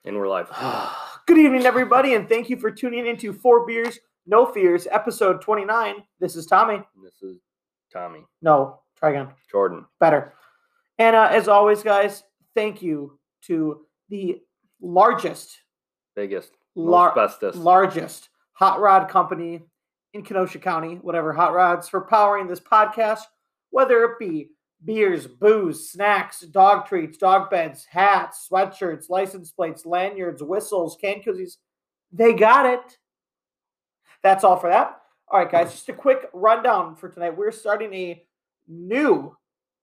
And we're live. Good evening, everybody, and thank you for tuning into 4 Beers, No Fears, episode 29. This is Tommy. And this is Tommy. No, try again. Jordan. Better. And as always, guys, thank you to the largest, Biggest, bestest, largest hot rod company in Kenosha County, whatever hot rods, for powering this podcast, whether it be beers, booze, snacks, dog treats, dog beds, hats, sweatshirts, license plates, lanyards, whistles, canned koozies. They got it. That's all for that. All right, guys, just a quick rundown for tonight. We're starting a new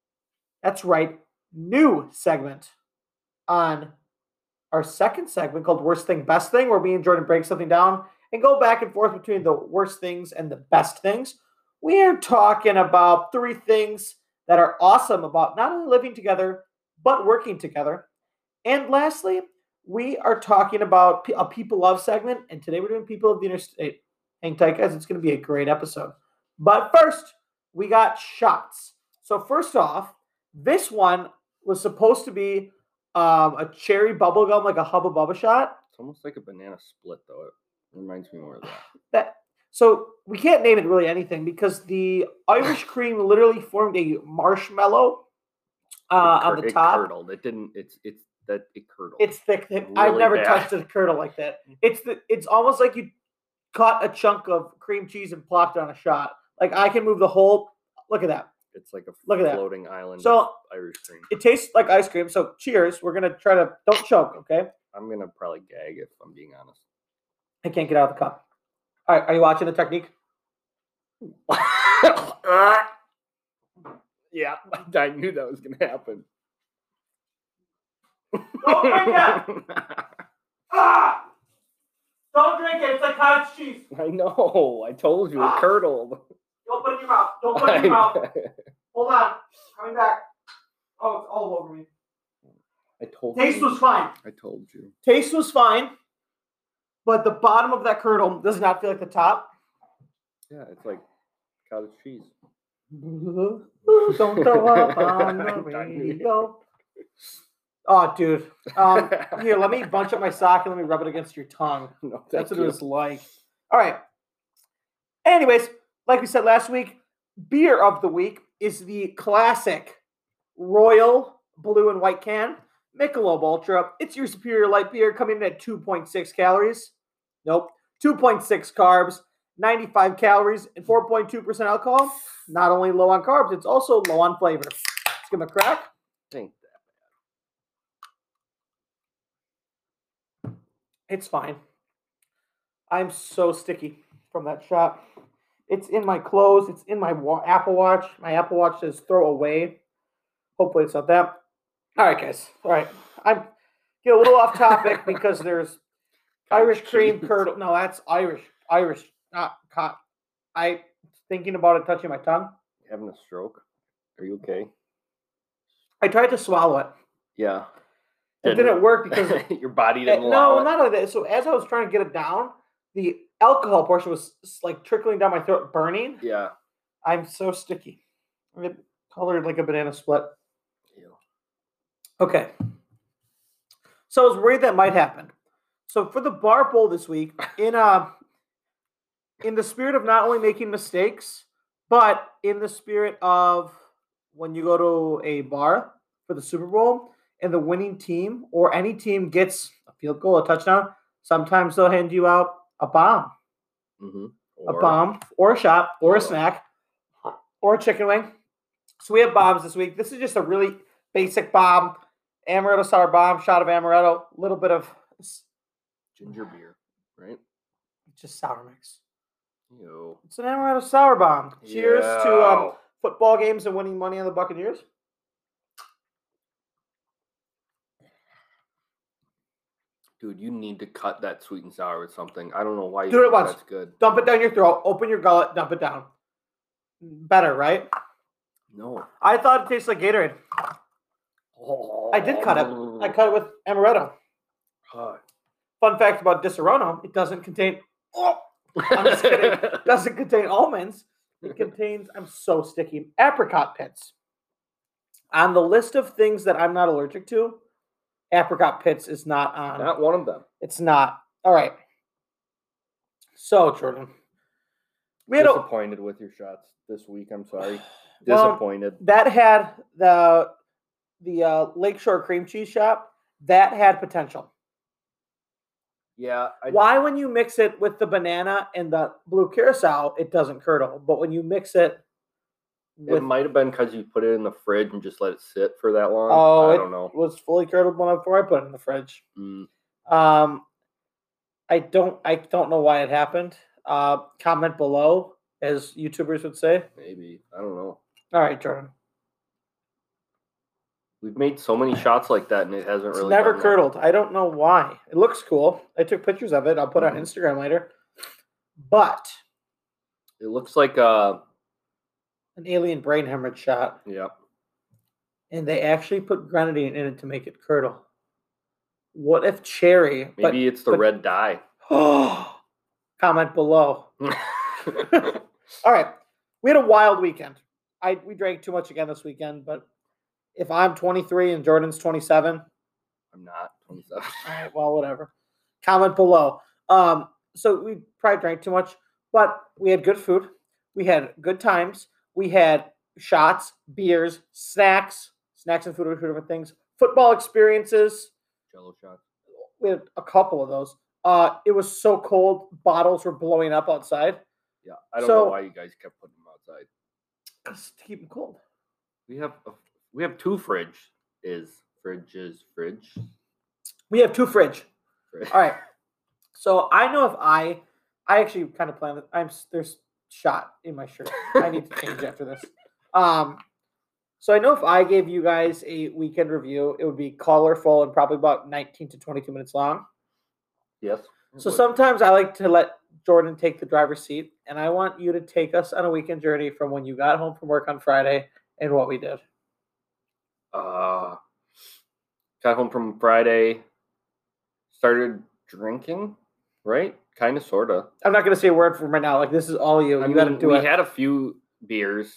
segment on our second segment called Worst Thing, Best Thing, where me and Jordan break something down and go back and forth between the worst things and the best things. We are talking about 3 things that are awesome about not only living together, but working together. And lastly, we are talking about a People Love segment, and today we're doing People of the Interstate. Hang tight, guys. It's going to be a great episode. But first, we got shots. So first off, this one was supposed to be a cherry bubblegum, like a Hubba Bubba shot. It's almost like a banana split, though. It reminds me more of that. So we can't name it really anything because the Irish cream literally formed a marshmallow on the top. It curdled. It didn't. It curdled. It's thick. Really I've never touched a curdle like that. It's almost like you caught a chunk of cream cheese and plopped it on a shot. Like I can move the whole. Look at that. It's like a floating island. So of Irish cream. It tastes like ice cream. So cheers. We're gonna try to don't choke. Okay. I'm gonna probably gag if I'm being honest. I can't get out of the cup. All right, are you watching the technique? Yeah, I knew that was going to happen. Don't drink it! Don't drink it. It's like cottage cheese. I know. I told you. It curdled. Don't put it in your mouth. Don't put it in your mouth. Hold on. Coming back. Oh, it's all over me. I told you. Taste was fine. I told you. Taste was fine, but the bottom of that curdle does not feel like the top. Yeah, it's like cottage cheese. Don't throw up on the radio. Oh, dude. Here, let me bunch up my sock and let me rub it against your tongue. No, that's what it was like. All right. Anyways, like we said last week, beer of the week is the classic Royal Blue and White can. Michelob Ultra. It's your superior light beer coming in at 2.6 calories. Nope. 2.6 carbs. 95 calories and 4.2% alcohol. Not only low on carbs, it's also low on flavor. Let's give them a crack. Ain't that bad. It's fine. I'm so sticky from that shot. It's in my clothes. It's in my Apple Watch. My Apple Watch says throw away. Hopefully it's not that. All right, guys. All right. I'm get a little off topic because there's Irish cream curdle. No, that's Irish. Not caught. I thinking about it touching my tongue. You having a stroke? Are you okay? I tried to swallow it. Yeah. It didn't work because your body didn't allow it. No, not like that. So as I was trying to get it down, the alcohol portion was like trickling down my throat, burning. Yeah. I'm so sticky. I'm colored like a banana split. Ew. Okay. So I was worried that might happen. So for the bar bowl this week, in the spirit of not only making mistakes, but in the spirit of when you go to a bar for the Super Bowl and the winning team or any team gets a field goal, a touchdown, sometimes they'll hand you out a bomb. Mm-hmm. A bomb or a shot or a snack or a chicken wing. So we have bombs this week. This is just a really basic bomb. Amaretto sour bomb, shot of amaretto, a little bit of ginger beer, right? Just sour mix. Ew. It's an amaretto sour bomb. Cheers to football games and winning money on the Buccaneers. Dude, you need to cut that sweet and sour with something. I don't know why you do it once. That's good. Dump it down your throat. Open your gullet. Dump it down. Better, right? No. I thought it tastes like Gatorade. Oh. I did cut it. I cut it with amaretto. Fun fact about Disaronno, it doesn't contain... I'm just kidding. It doesn't contain almonds. It contains, I'm so sticky, apricot pits. On the list of things that I'm not allergic to, Apricot Pits is not on. Not one of them. It's not. All right. So, Jordan. We had Disappointed with your shots this week. I'm sorry. Well, Disappointed. that had the Lakeshore Cream Cheese Shop. That had potential. Yeah. Why, when you mix it with the banana and the blue curacao, it doesn't curdle. But when you mix it It might have been because you put it in the fridge and just let it sit for that long. Oh, I don't know. It was fully curdled before I put it in the fridge. Mm. I don't know why it happened. Comment below, as YouTubers would say. Maybe. I don't know. All right, Jordan. We've made so many shots like that, and it hasn't really. It's never curdled. I don't know why. It looks cool. I took pictures of it. I'll put it on Instagram later. But it looks like an alien brain hemorrhage shot. Yeah. And they actually put grenadine in it to make it curdle. What if cherry? Maybe it's the red dye. Comment below. All right. We had a wild weekend. We drank too much again this weekend, but if I'm 23 and Jordan's 27, I'm not 27. All right, well, whatever. Comment below. So we probably drank too much, but we had good food. We had good times. We had shots, beers, snacks and food are two different things. Football experiences. Jello shots. We had a couple of those. It was so cold, bottles were blowing up outside. Yeah, I don't know why you guys kept putting them outside. Just to keep them cold. We have two fridges. We have two fridge. All right. So I know if I actually kind of planned it. There's shot in my shirt. I need to change after this. So I know if I gave you guys a weekend review, it would be colorful and probably about 19 to 22 minutes long. Yes. So sometimes I like to let Jordan take the driver's seat, and I want you to take us on a weekend journey from when you got home from work on Friday and what we did. Got home from Friday, started drinking, right? Kind of, sort of. I'm not going to say a word from right now. Like, this is all you. You got to do it. We had a few beers.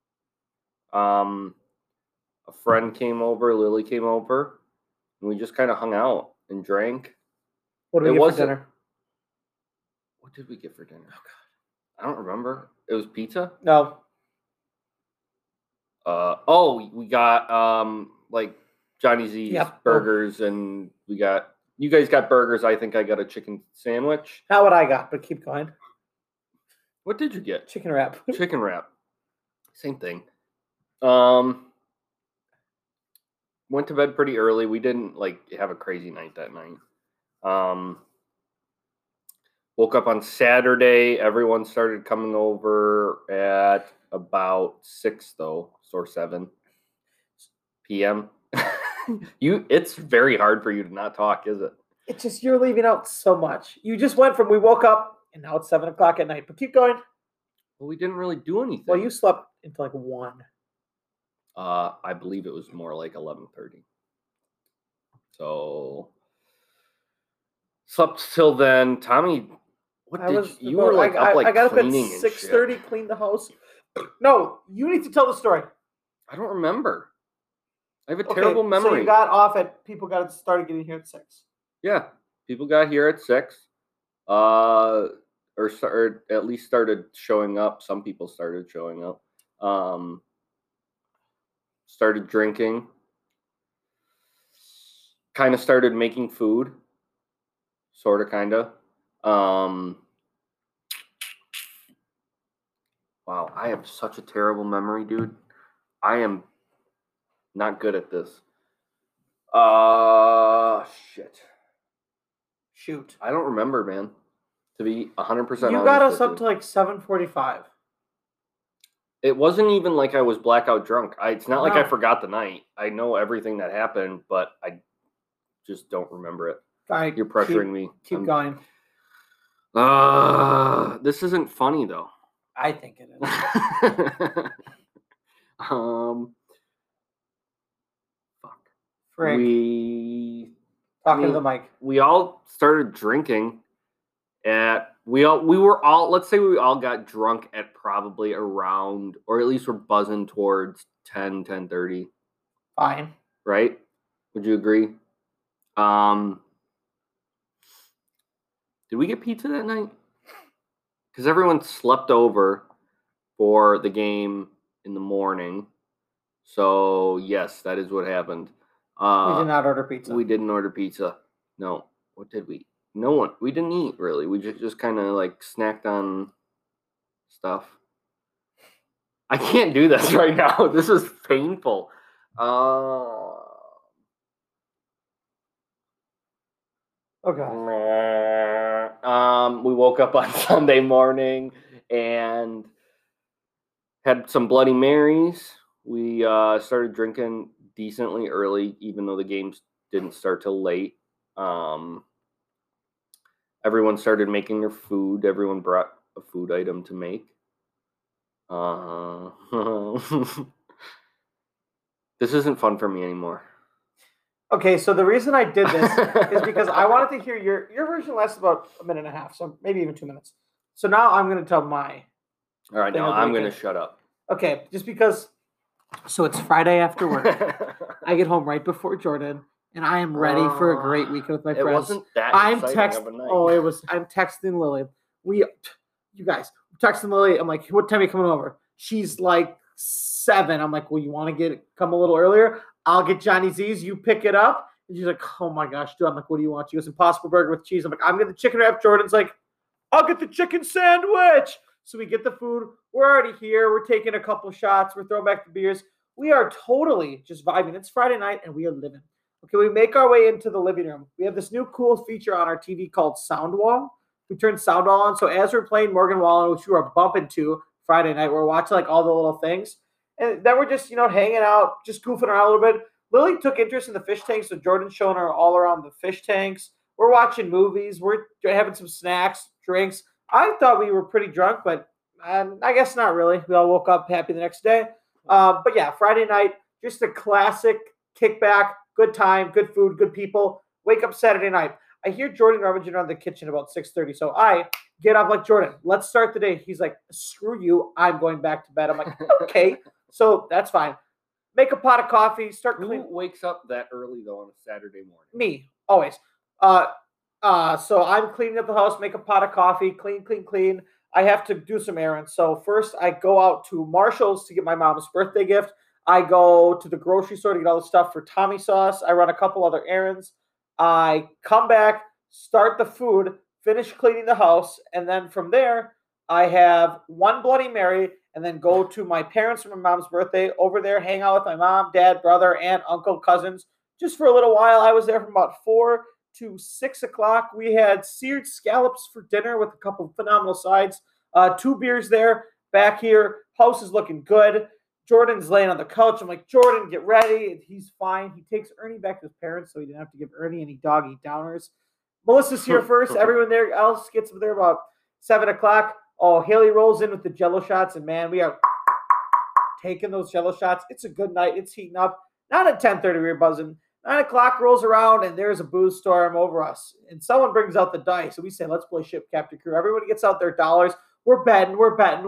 A friend came over, Lily came over, and we just kind of hung out and drank. What did we get for dinner? What did we get for dinner? Oh, God. I don't remember. It was pizza? No. We got like Johnny Z's burgers, and you guys got burgers. I think I got a chicken sandwich. Not what I got, but keep going. What did you get? Chicken wrap. Chicken wrap. Same thing. Went to bed pretty early. We didn't have a crazy night that night. Woke up on Saturday. Everyone started coming over at about 6 or 7 p.m. It's very hard for you to not talk, is it? It's just you're leaving out so much. You just went from we woke up and now it's 7 o'clock at night. But keep going. Well, we didn't really do anything. Well, you slept until 1. I believe it was more like 11:30. So slept till then. Tommy, you were up I got up at cleaning 6:30, cleaned the house. No, you need to tell the story. I don't remember. I have a terrible memory. So you got off people started getting here at 6. Yeah, people got here at 6. Or at least started showing up. Some people started showing up. Started drinking. Kind of started making food. Sort of, kind of. Wow, I have such a terrible memory, dude. I am not good at this. Shit. Shoot. I don't remember, man. To be 100% honest. You got us up to 7:45. It wasn't even like I was blackout drunk. It's not like I forgot the night. I know everything that happened, but I just don't remember it. All right, you're pressuring me. Keep going. This isn't funny though. I think it is. Fuck. Frank. To the mic. We all started drinking let's say we all got drunk at probably around, or at least we're buzzing towards 10:30. Fine. Right? Would you agree? Did we get pizza that night? Because everyone slept over for the game in the morning. So, yes, that is what happened. We did not order pizza. We didn't order pizza. No. What did we? No one. We didn't eat, really. We just kind of, like, snacked on stuff. I can't do this right now. This is painful. Okay. We woke up on Sunday morning and had some Bloody Marys. We started drinking decently early, even though the games didn't start till late. Everyone started making their food. Everyone brought a food item to make. This isn't fun for me anymore. Okay, so the reason I did this is because I wanted to hear your version lasts about a minute and a half, so maybe even 2 minutes. So now I'm going to tell my. All right, now I'm going to shut up. Okay, just because. So it's Friday after work. I get home right before Jordan, and I am ready for a great weekend with my friends. It wasn't that exciting of a night. Oh, it was. I'm texting Lily. You guys, I'm texting Lily. I'm like, what time are you coming over? She's like 7. I'm like, well, you want to come a little earlier? I'll get Johnny Z's. You pick it up. And she's like, oh my gosh, dude. I'm like, what do you want? She goes, Impossible Burger with cheese. I'm like, I'm getting the chicken wrap. Jordan's like, I'll get the chicken sandwich. So we get the food. We're already here. We're taking a couple shots. We're throwing back the beers. We are totally just vibing. It's Friday night and we are living. Okay, we make our way into the living room. We have this new cool feature on our TV called Soundwall. We turn Soundwall on. So as we're playing Morgan Wallen, which we were bumping to Friday night, we're watching like all the little things. And then we're just, hanging out, just goofing around a little bit. Lily took interest in the fish tanks, so Jordan's showing her all around the fish tanks. We're watching movies. We're having some snacks, drinks. I thought we were pretty drunk, but I guess not really. We all woke up happy the next day. But yeah, Friday night, just a classic kickback, good time, good food, good people. Wake up Saturday night. I hear Jordan rummaging around the kitchen about 6:30, so I get up like, Jordan, let's start the day. He's like, screw you, I'm going back to bed. I'm like, okay, so that's fine. Make a pot of coffee, start cleaning. Who wakes up that early, though, on a Saturday morning? Me, always. So I'm cleaning up the house, make a pot of coffee, clean. I have to do some errands. So first I go out to Marshall's to get my mom's birthday gift. I go to the grocery store to get all the stuff for Tommy sauce. I run a couple other errands. I come back, start the food, finish cleaning the house, and then from there, I have one Bloody Mary, and then go to my parents for my mom's birthday, over there, hang out with my mom, dad, brother, aunt, uncle, cousins, just for a little while. I was there from about 4 to 6 o'clock. We had seared scallops for dinner with a couple of phenomenal sides. 2 beers there. Back here, house is looking good. Jordan's laying on the couch. I'm like, Jordan, get ready. He's fine. He takes Ernie back to his parents, so he didn't have to give Ernie any doggy downers. Melissa's here first. Everyone there else gets there about 7 o'clock. Oh, Haley rolls in with the Jello shots, and man, we are taking those Jello shots. It's a good night. It's heating up. Not at 10:30, we were buzzing. 9 o'clock rolls around, and there's a booze storm over us. And someone brings out the dice, and we say, let's play Ship Captain Crew. Everybody gets out their dollars. We're betting.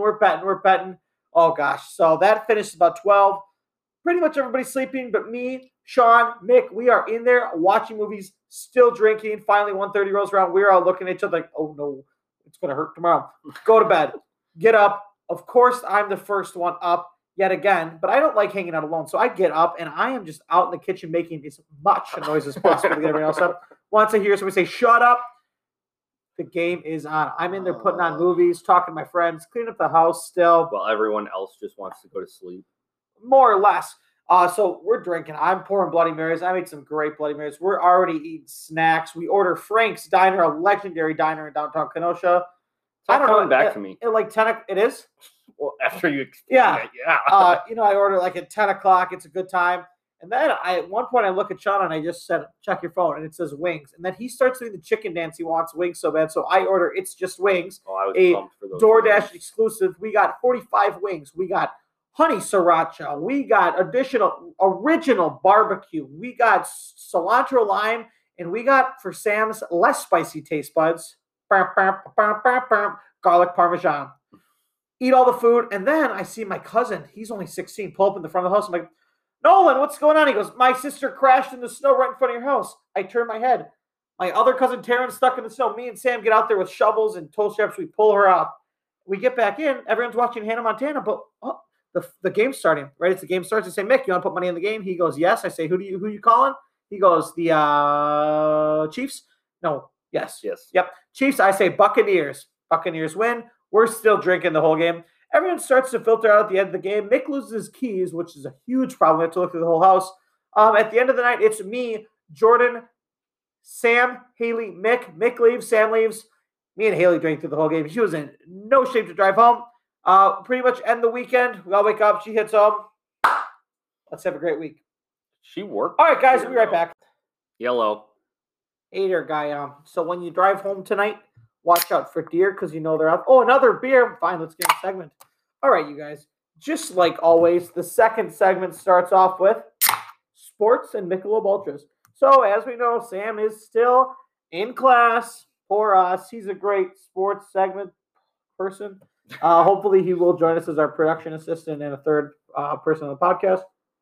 Oh, gosh. So that finished about 12. Pretty much everybody's sleeping, but me, Sean, Mick, we are in there watching movies, still drinking. Finally, 1:30 rolls around. We're all looking at each other like, oh, no, it's going to hurt tomorrow. Go to bed. Get up. Of course, I'm the first one up yet again, but I don't like hanging out alone. So I get up, and I am just out in the kitchen making as much noise as possible to get everyone else up. Once I hear somebody say, shut up, the game is on. I'm in there putting on movies, talking to my friends, cleaning up the house still. Well, everyone else just wants to go to sleep. More or less. So we're drinking. I'm pouring Bloody Marys. I made some great Bloody Marys. We're already eating snacks. We order Frank's Diner, a legendary diner in downtown Kenosha. I don't know. Back to me. At like 10. It is? Well, after you explain it, yeah. I order like at 10 o'clock. It's a good time. And then at one point I look at Sean and I just said, check your phone. And it says wings. And then he starts doing the chicken dance. He wants wings so bad. So I order It's Just Wings. Oh, I was pumped for those DoorDash wings. exclusive. We got 45 wings. We got honey sriracha. We got original barbecue. We got cilantro lime. And we got, for Sam's less spicy taste buds, garlic parmesan. Eat all the food. And then I see my cousin. He's only 16. Pull up in the front of the house. I'm like, Nolan, what's going on? He goes, my sister crashed in the snow right in front of your house. I turn my head. My other cousin Taryn's stuck in the snow. Me and Sam get out there with shovels and tow straps. We pull her up. We get back in. Everyone's watching Hannah Montana, but the game's starting. Right as the game starts, I say, Mick, you want to put money in the game? He goes, yes. I say, who you calling? He goes, the Chiefs. No, yes. Yep. Chiefs. I say Buccaneers. Buccaneers win. We're still drinking the whole game. Everyone starts to filter out at the end of the game. Mick loses his keys, which is a huge problem. We have to look through the whole house. At the end of the night, it's me, Jordan, Sam, Haley, Mick. Mick leaves, Sam leaves. Me and Haley drank through the whole game. She was in no shape to drive home. Pretty much end the weekend. We all wake up. She hits home. Let's have a great week. She worked. All right, guys. We'll be right back. Yellow. Hey there, guy. So when you drive home tonight, watch out for deer because you know they're out. Oh, another beer. Fine, let's get a segment. All right, you guys. Just like always, the second segment starts off with sports and Michelob Ultras. So as we know, Sam is still in class. For us, he's a great sports segment person. Hopefully, he will join us as our production assistant and a third person on the podcast.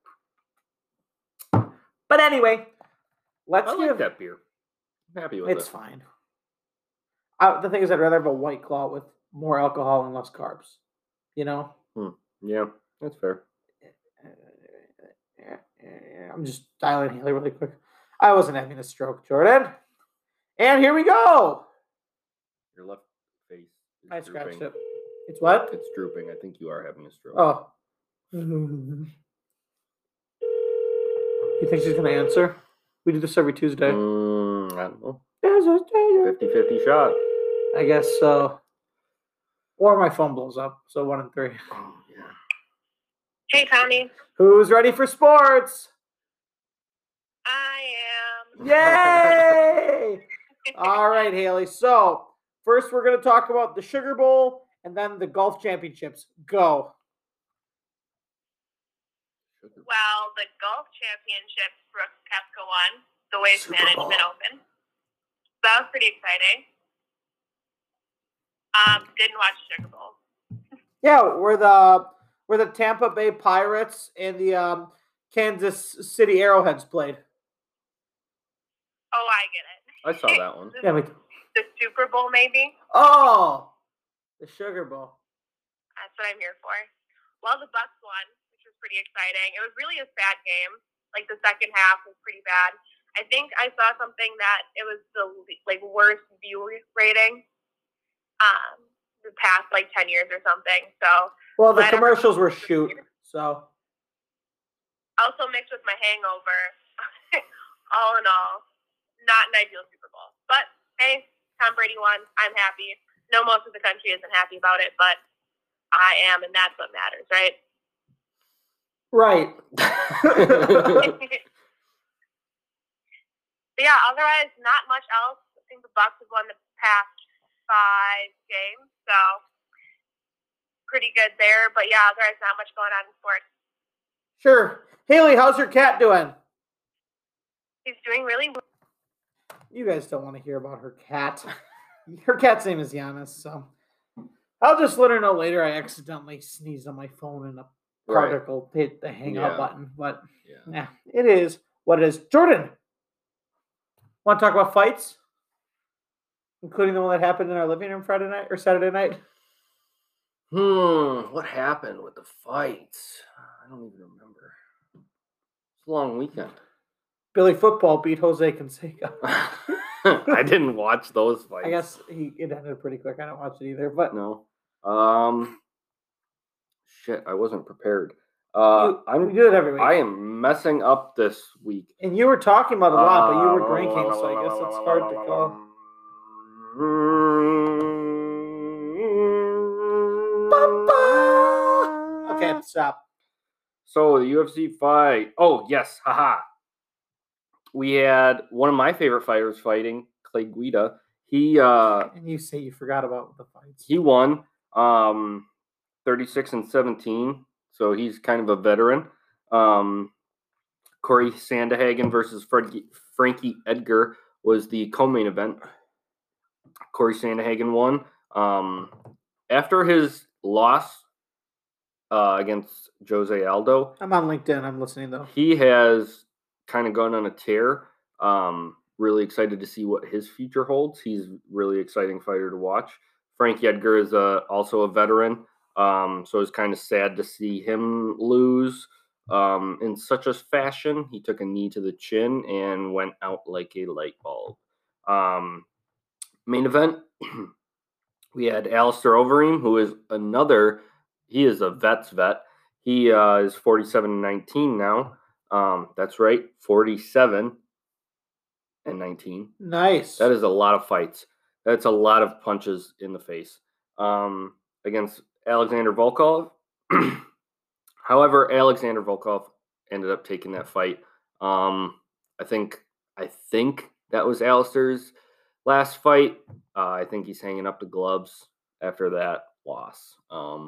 But anyway, let's like that beer. I'm happy with it. It's fine. The thing is, I'd rather have a White Claw with more alcohol and less carbs. You know? Yeah, that's fair. I'm just dialing Haley really quick. I wasn't having a stroke, Jordan. And here we go. Your left face is I scratched drooping. it. It's what? It's drooping. I think you are having a stroke. Oh. You think she's going to answer? We do this every Tuesday. I don't know. 50-50 shot. I guess so. Or my phone blows up. So 1 in 3. Oh, yeah. Hey, Tommy. Who's ready for sports? I am. Yay! All right, Haley. So first we're going to talk about the Sugar Bowl and then the golf championships. Go. Well, the golf championships, Brooks Koepka won the Waste Management Open. So that was pretty exciting. Didn't watch Sugar Bowl. Yeah, we're the Tampa Bay Pirates and the Kansas City Arrowheads played. Oh, I get it. I saw that one. Yeah, the Super Bowl, maybe? Oh, the Sugar Bowl. That's what I'm here for. Well, the Bucks won, which was pretty exciting. It was really a sad game. Like, the second half was pretty bad. I think I saw something that it was the worst viewer rating the past 10 years or something. So well, the commercials were shoot. So also mixed with my hangover. All in all, not an ideal Super Bowl. But hey, Tom Brady won. I'm happy. No, most of the country isn't happy about it, but I am, and that's what matters, right? Right. But yeah, otherwise, not much else. I think the Bucks have won the past 5 games, so pretty good there. But yeah, otherwise, not much going on in sports. Sure. Haley, how's your cat doing? He's doing really well. You guys don't want to hear about her cat. Her cat's name is Giannis, so I'll just let her know later I accidentally sneezed on my phone and a particle hit the hang up button. But yeah, it is what it is. Jordan, want to talk about fights? Including the one that happened in our living room Friday night or Saturday night? What happened with the fights? I don't even remember. It's a long weekend. Billy Football beat Jose Canseco. I didn't watch those fights. I guess it ended pretty quick. I don't watch it either, but no. Shit, I wasn't prepared. We do it every week. I am messing up this week. And you were talking about a lot, but you were drinking, so I guess it's hard to call. Okay, stop. So the UFC fight. Oh yes, haha. We had one of my favorite fighters fighting, Clay Guida. And you say you forgot about the fights. He won 36-17, so he's kind of a veteran. Corey Sandhagen versus Frankie Edgar was the co-main event. Corey Sandhagen won. After his loss against Jose Aldo. I'm on LinkedIn. I'm listening, though. He has kind of gone on a tear. Really excited to see what his future holds. He's a really exciting fighter to watch. Frankie Edgar is also a veteran, so it's kind of sad to see him lose in such a fashion. He took a knee to the chin and went out like a light bulb. Main event, we had Alistair Overeem, who is he is a vet's vet. He is 47-19 now. That's right, 47-19. Nice. That is a lot of fights. That's a lot of punches in the face against Alexander Volkov. However, Alexander Volkov ended up taking that fight. I think that was Alistair's last fight. I think he's hanging up the gloves after that loss.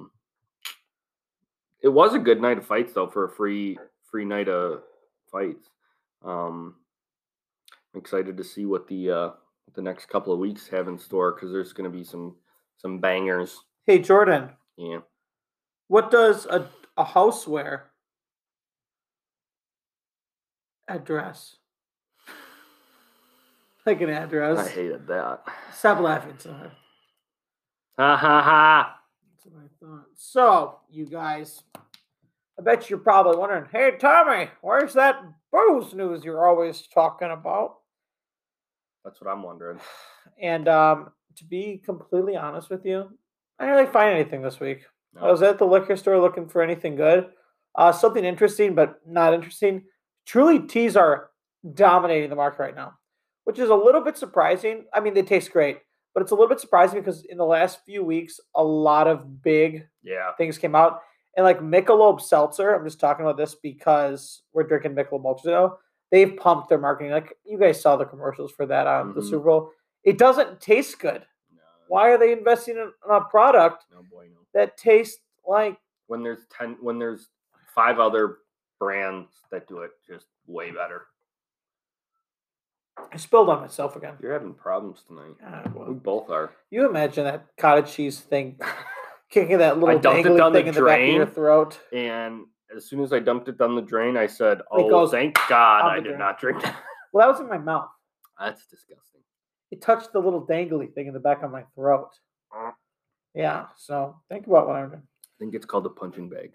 It was a good night of fights though for a free night of fights. I'm excited to see what the next couple of weeks have in store because there's going to be some bangers. Hey, Jordan. Yeah. What does a houseware address? Like an address. I hated that. Stop laughing so hard. Ha ha ha. That's what I thought. So, you guys, I bet you're probably wondering, hey, Tommy, where's that booze news you're always talking about? That's what I'm wondering. And to be completely honest with you, I didn't really find anything this week. No. I was at the liquor store looking for anything good. Something interesting, but not interesting. Truly Teas are dominating the market right now, which is a little bit surprising. I mean, they taste great, but it's a little bit surprising because in the last few weeks, a lot of big things came out. And like Michelob Seltzer, I'm just talking about this because we're drinking Michelob Ultra now. They've pumped their marketing. Like you guys saw the commercials for that on the Super Bowl. It doesn't taste good. No. Why are they investing in a product that tastes like when there's 5 other brands that do it just way better? I spilled on myself again. You're having problems tonight. Well, we both are. You imagine that cottage cheese thing kicking that little I dumped it dangly down thing the in the back of your drain, throat. And as soon as I dumped it down the drain, I said, It goes thank God out I the did drain. not drink that. Well, that was in my mouth. That's disgusting. It touched the little dangly thing in the back of my throat. Yeah, so think about what I'm doing. I think it's called a punching bag.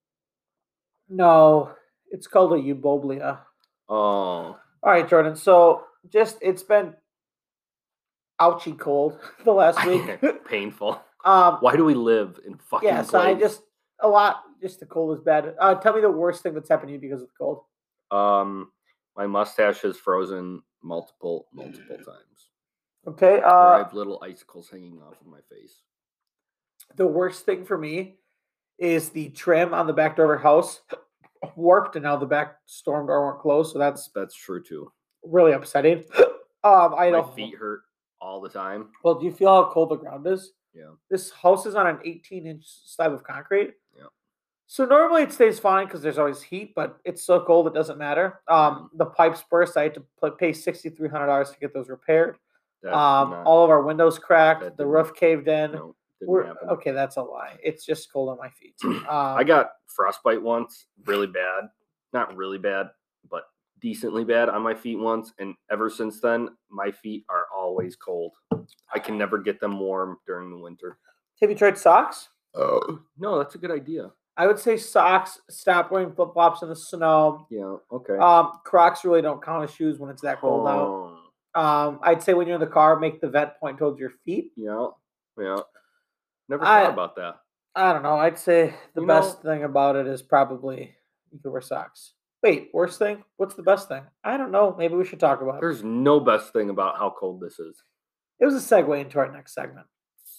No, it's called a euboblia. Oh. All right, Jordan. So it's been ouchy cold the last week. Painful. Why do we live in fucking yeah, so place? just the cold is bad. Tell me the worst thing that's happened to you because of the cold. My mustache has frozen multiple times. Okay. I have little icicles hanging off of my face. The worst thing for me is the trim on the back door of our house warped, and now the back storm door won't close. So that's true too. Really upsetting. My feet hurt all the time. Well, do you feel how cold the ground is? Yeah. This house is on an 18-inch slab of concrete. Yeah. So normally it stays fine because there's always heat, but it's so cold it doesn't matter. The pipes burst. I had to pay $6,300 to get those repaired. All of our windows cracked. The roof caved in. No, didn't happen. Okay, that's a lie. It's just cold on my feet. I got frostbite once, really bad. Not really bad, but decently bad on my feet once, and ever since then, my feet are always cold. I can never get them warm during the winter. Have you tried socks? Oh, no, that's a good idea. I would say socks. Stop wearing flip flops in the snow. Yeah, okay. Crocs really don't count as shoes when it's that cold out. I'd say when you're in the car, make the vent point towards your feet. Yeah. Never thought about that. I don't know. I'd say the best thing about it is probably you can wear socks. Wait, worst thing? What's the best thing? I don't know. Maybe we should talk about it. There's no best thing about how cold this is. It was a segue into our next segment.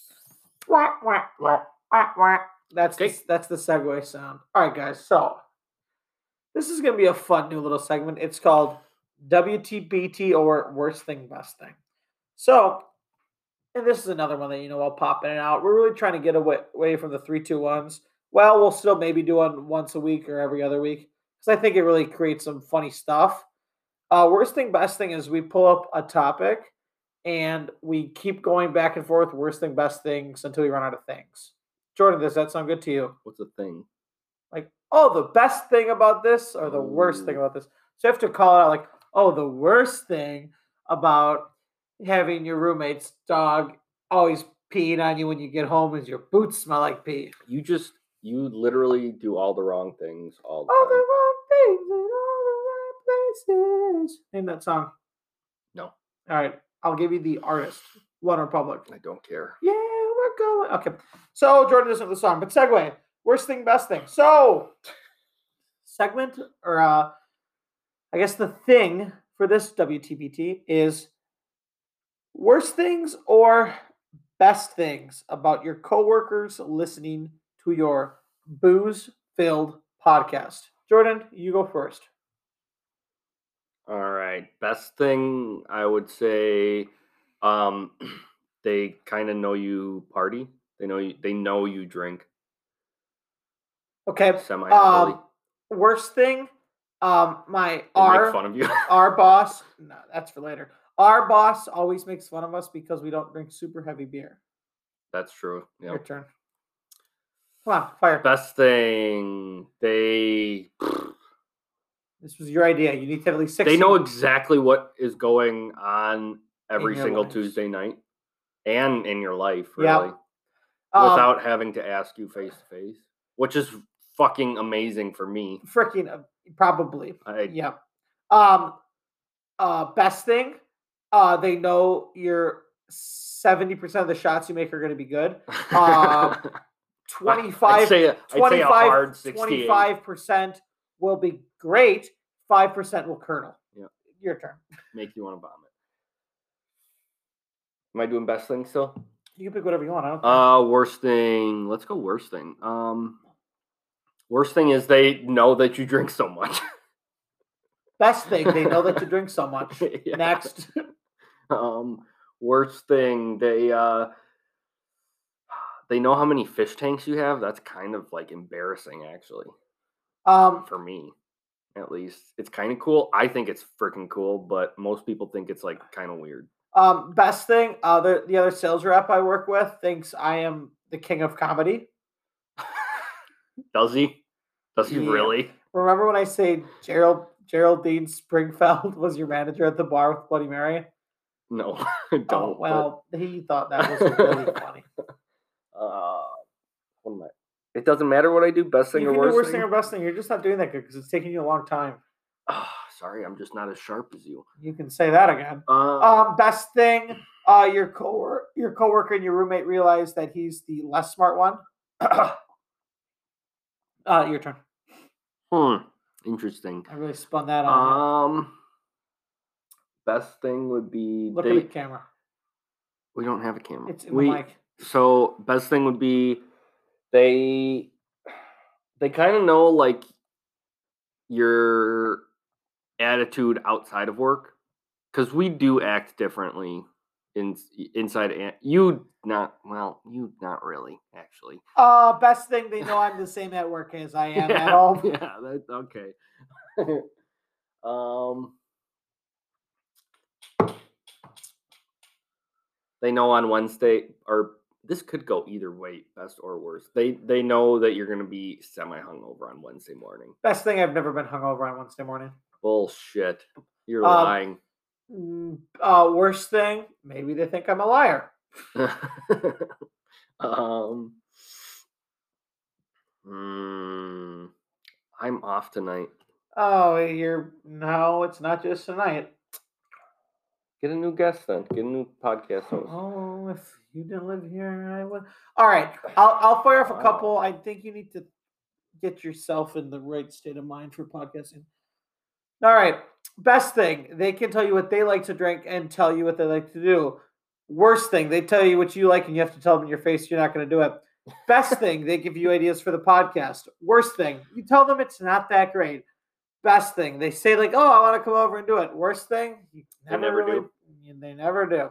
That's the segue sound. All right, guys. So this is going to be a fun new little segment. It's called WTBT, or Worst Thing, Best Thing. So, and this is another one that, I'll pop in and out. We're really trying to get away from the 3-2-1s. Well, we'll still maybe do one once a week or every other week, because I think it really creates some funny stuff. Worst thing, best thing is we pull up a topic and we keep going back and forth, worst thing, best things, until we run out of things. Jordan, does that sound good to you? What's a thing? Like, the best thing about this or the worst thing about this. So you have to call it out like, the worst thing about having your roommate's dog always peeing on you when you get home as your boots smell like pee. You literally do all the wrong things all the All time. the wrong things in all the right places. Name that song. No, All right, I'll give you the artist. One Republic. I don't care. Yeah, we're going. Okay, so Jordan doesn't know the song, but segue. Worst thing, best thing. So, segment or I guess the thing for this WTBT is worst things or best things about your coworkers listening to your booze-filled podcast. Jordan, you go first. All right. Best thing I would say, they kind of know you party. They know you drink Okay. semi heavily. Worst thing, my They make fun of you. our boss. No, that's for later. Our boss always makes fun of us because we don't drink super heavy beer. That's true. Yeah. Your turn. Come on, fire. Best thing, they This was your idea. You need to have at least 60. know exactly what is going on every your single lives. Tuesday night and in your life, Yep. really, without having to ask you face to face, which is fucking amazing for me. Freaking probably. I- Yep. Best thing, they know your 70% of the shots you make are going to be good. 25, I'd say a hard 68. 25% will be great. 5% will kernel. Yeah. Your turn. Make you want to vomit. Am I doing best thing still? You can pick whatever you want. I don't care. Worst thing. Let's go worst thing. Worst thing is they know that you drink so much. Best thing, they know that you drink so much. Yeah. Next. Worst thing, they know how many fish tanks you have. That's kind of like embarrassing, actually, for me, at least. It's kind of cool. I think it's freaking cool, but most people think it's like kind of weird. Best thing, the other sales rep I work with thinks I am the king of comedy. Does he? Does he Yeah. really? Remember when I say Geraldine Springfeld was your manager at the bar with Bloody Mary? No, I don't. Oh, well, he thought that was really funny. What am I? It doesn't matter what I do. Best thing You or can do worst worst thing? thing or best thing. You're just not doing that good because it's taking you a long time. Sorry, I'm just not as sharp as you. You can say that again. Best thing, your coworker and your roommate realize that he's the less smart one. Your turn. Interesting. I really spun that on. Best thing would be Look at the camera. We don't have a camera. It's in the mic. So best thing would be they kind of know like your attitude outside of work, because we do act differently inside. You not really, actually. Best thing, they know I'm the same at work as I am Yeah, at home. yeah, that's okay. They know on Wednesday, or this could go either way, best or worst. They know that you're going to be semi hungover on Wednesday morning. Best thing, I've never been hungover on Wednesday morning. Bullshit. You're lying. Worst thing, maybe they think I'm a liar. I'm off tonight. Oh, no, it's not just tonight. Get a new guest then. Get a new podcast host. Oh, if you didn't live here, I would. All right, I'll fire off a couple. I think you need to get yourself in the right state of mind for podcasting. All right, best thing, they can tell you what they like to drink and tell you what they like to do. Worst thing, they tell you what you like and you have to tell them in your face you're not going to do it. Best thing, they give you ideas for the podcast. Worst thing, you tell them it's not that great. Best thing, they say like, "Oh, I want to come over and do it." Worst thing, They never do. They never do.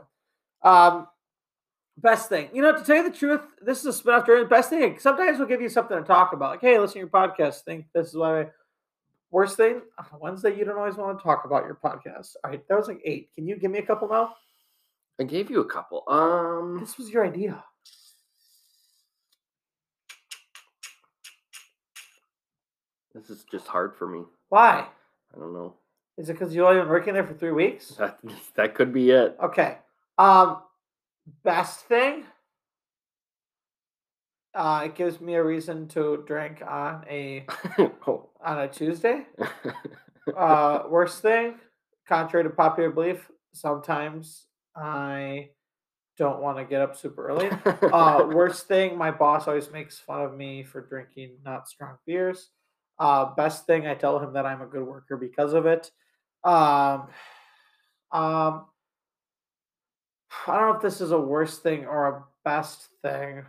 Best thing, to tell you the truth, this is a spin-off during best thing. Sometimes we'll give you something to talk about. Like, hey, listen to your podcast. Think this is why. Worst thing, Wednesday, you don't always want to talk about your podcast. All right, that was like 8. Can you give me a couple now? I gave you a couple. This was your idea. This is just hard for me. Why? I don't know. Is it because you've only been working there for 3 weeks? That could be it. Okay. Best thing. It gives me a reason to drink on a Tuesday. Worst thing, contrary to popular belief, sometimes I don't want to get up super early. Worst thing, my boss always makes fun of me for drinking not strong beers. Best thing, I tell him that I'm a good worker because of it. I don't know if this is a worst thing or a best thing.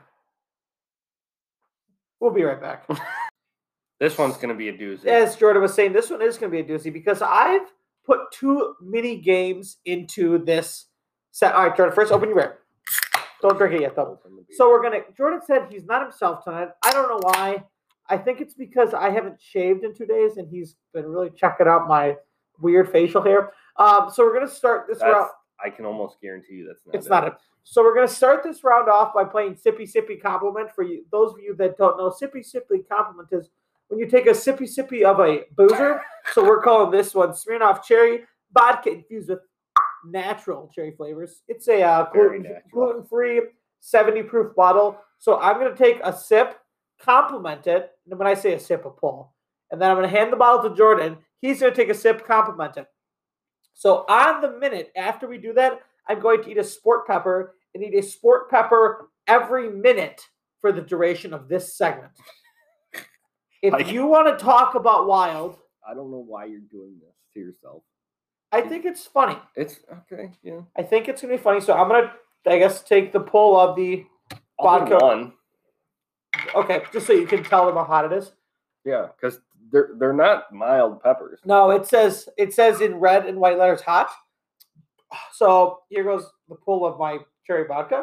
We'll be right back. This one's going to be a doozy. As Jordan was saying, this one is going to be a doozy because I've put 2 mini games into this set. All right, Jordan, first open your beer. Don't drink it yet, though. So we're going to, Jordan said he's not himself tonight. I don't know why. I think it's because I haven't shaved in 2 days and he's been really checking out my weird facial hair. So we're going to start this round. I can almost guarantee you that's not It's not it. So we're going to start this round off by playing Sippy Sippy Compliment. For you, those of you that don't know, Sippy Sippy Compliment is when you take a sippy sippy of a boozer. So we're calling this one Smirnoff Cherry Vodka infused with natural cherry flavors. It's a gluten-free 70-proof bottle. So I'm going to take a sip, compliment it. And when I say a sip, a pull. And then I'm going to hand the bottle to Jordan. He's going to take a sip, compliment it. So on the minute after we do that, I'm going to eat a sport pepper and eat a sport pepper every minute for the duration of this segment. If you want to talk about wild, I don't know why you're doing this to yourself. I think it's funny. It's okay, yeah. I think it's gonna be funny. So I'm gonna, I guess, take the pull of the vodka. One. Okay, just so you can tell them how hot it is. Yeah, because they're not mild peppers. No, it says in red and white letters hot. So here goes the pull of my cherry vodka.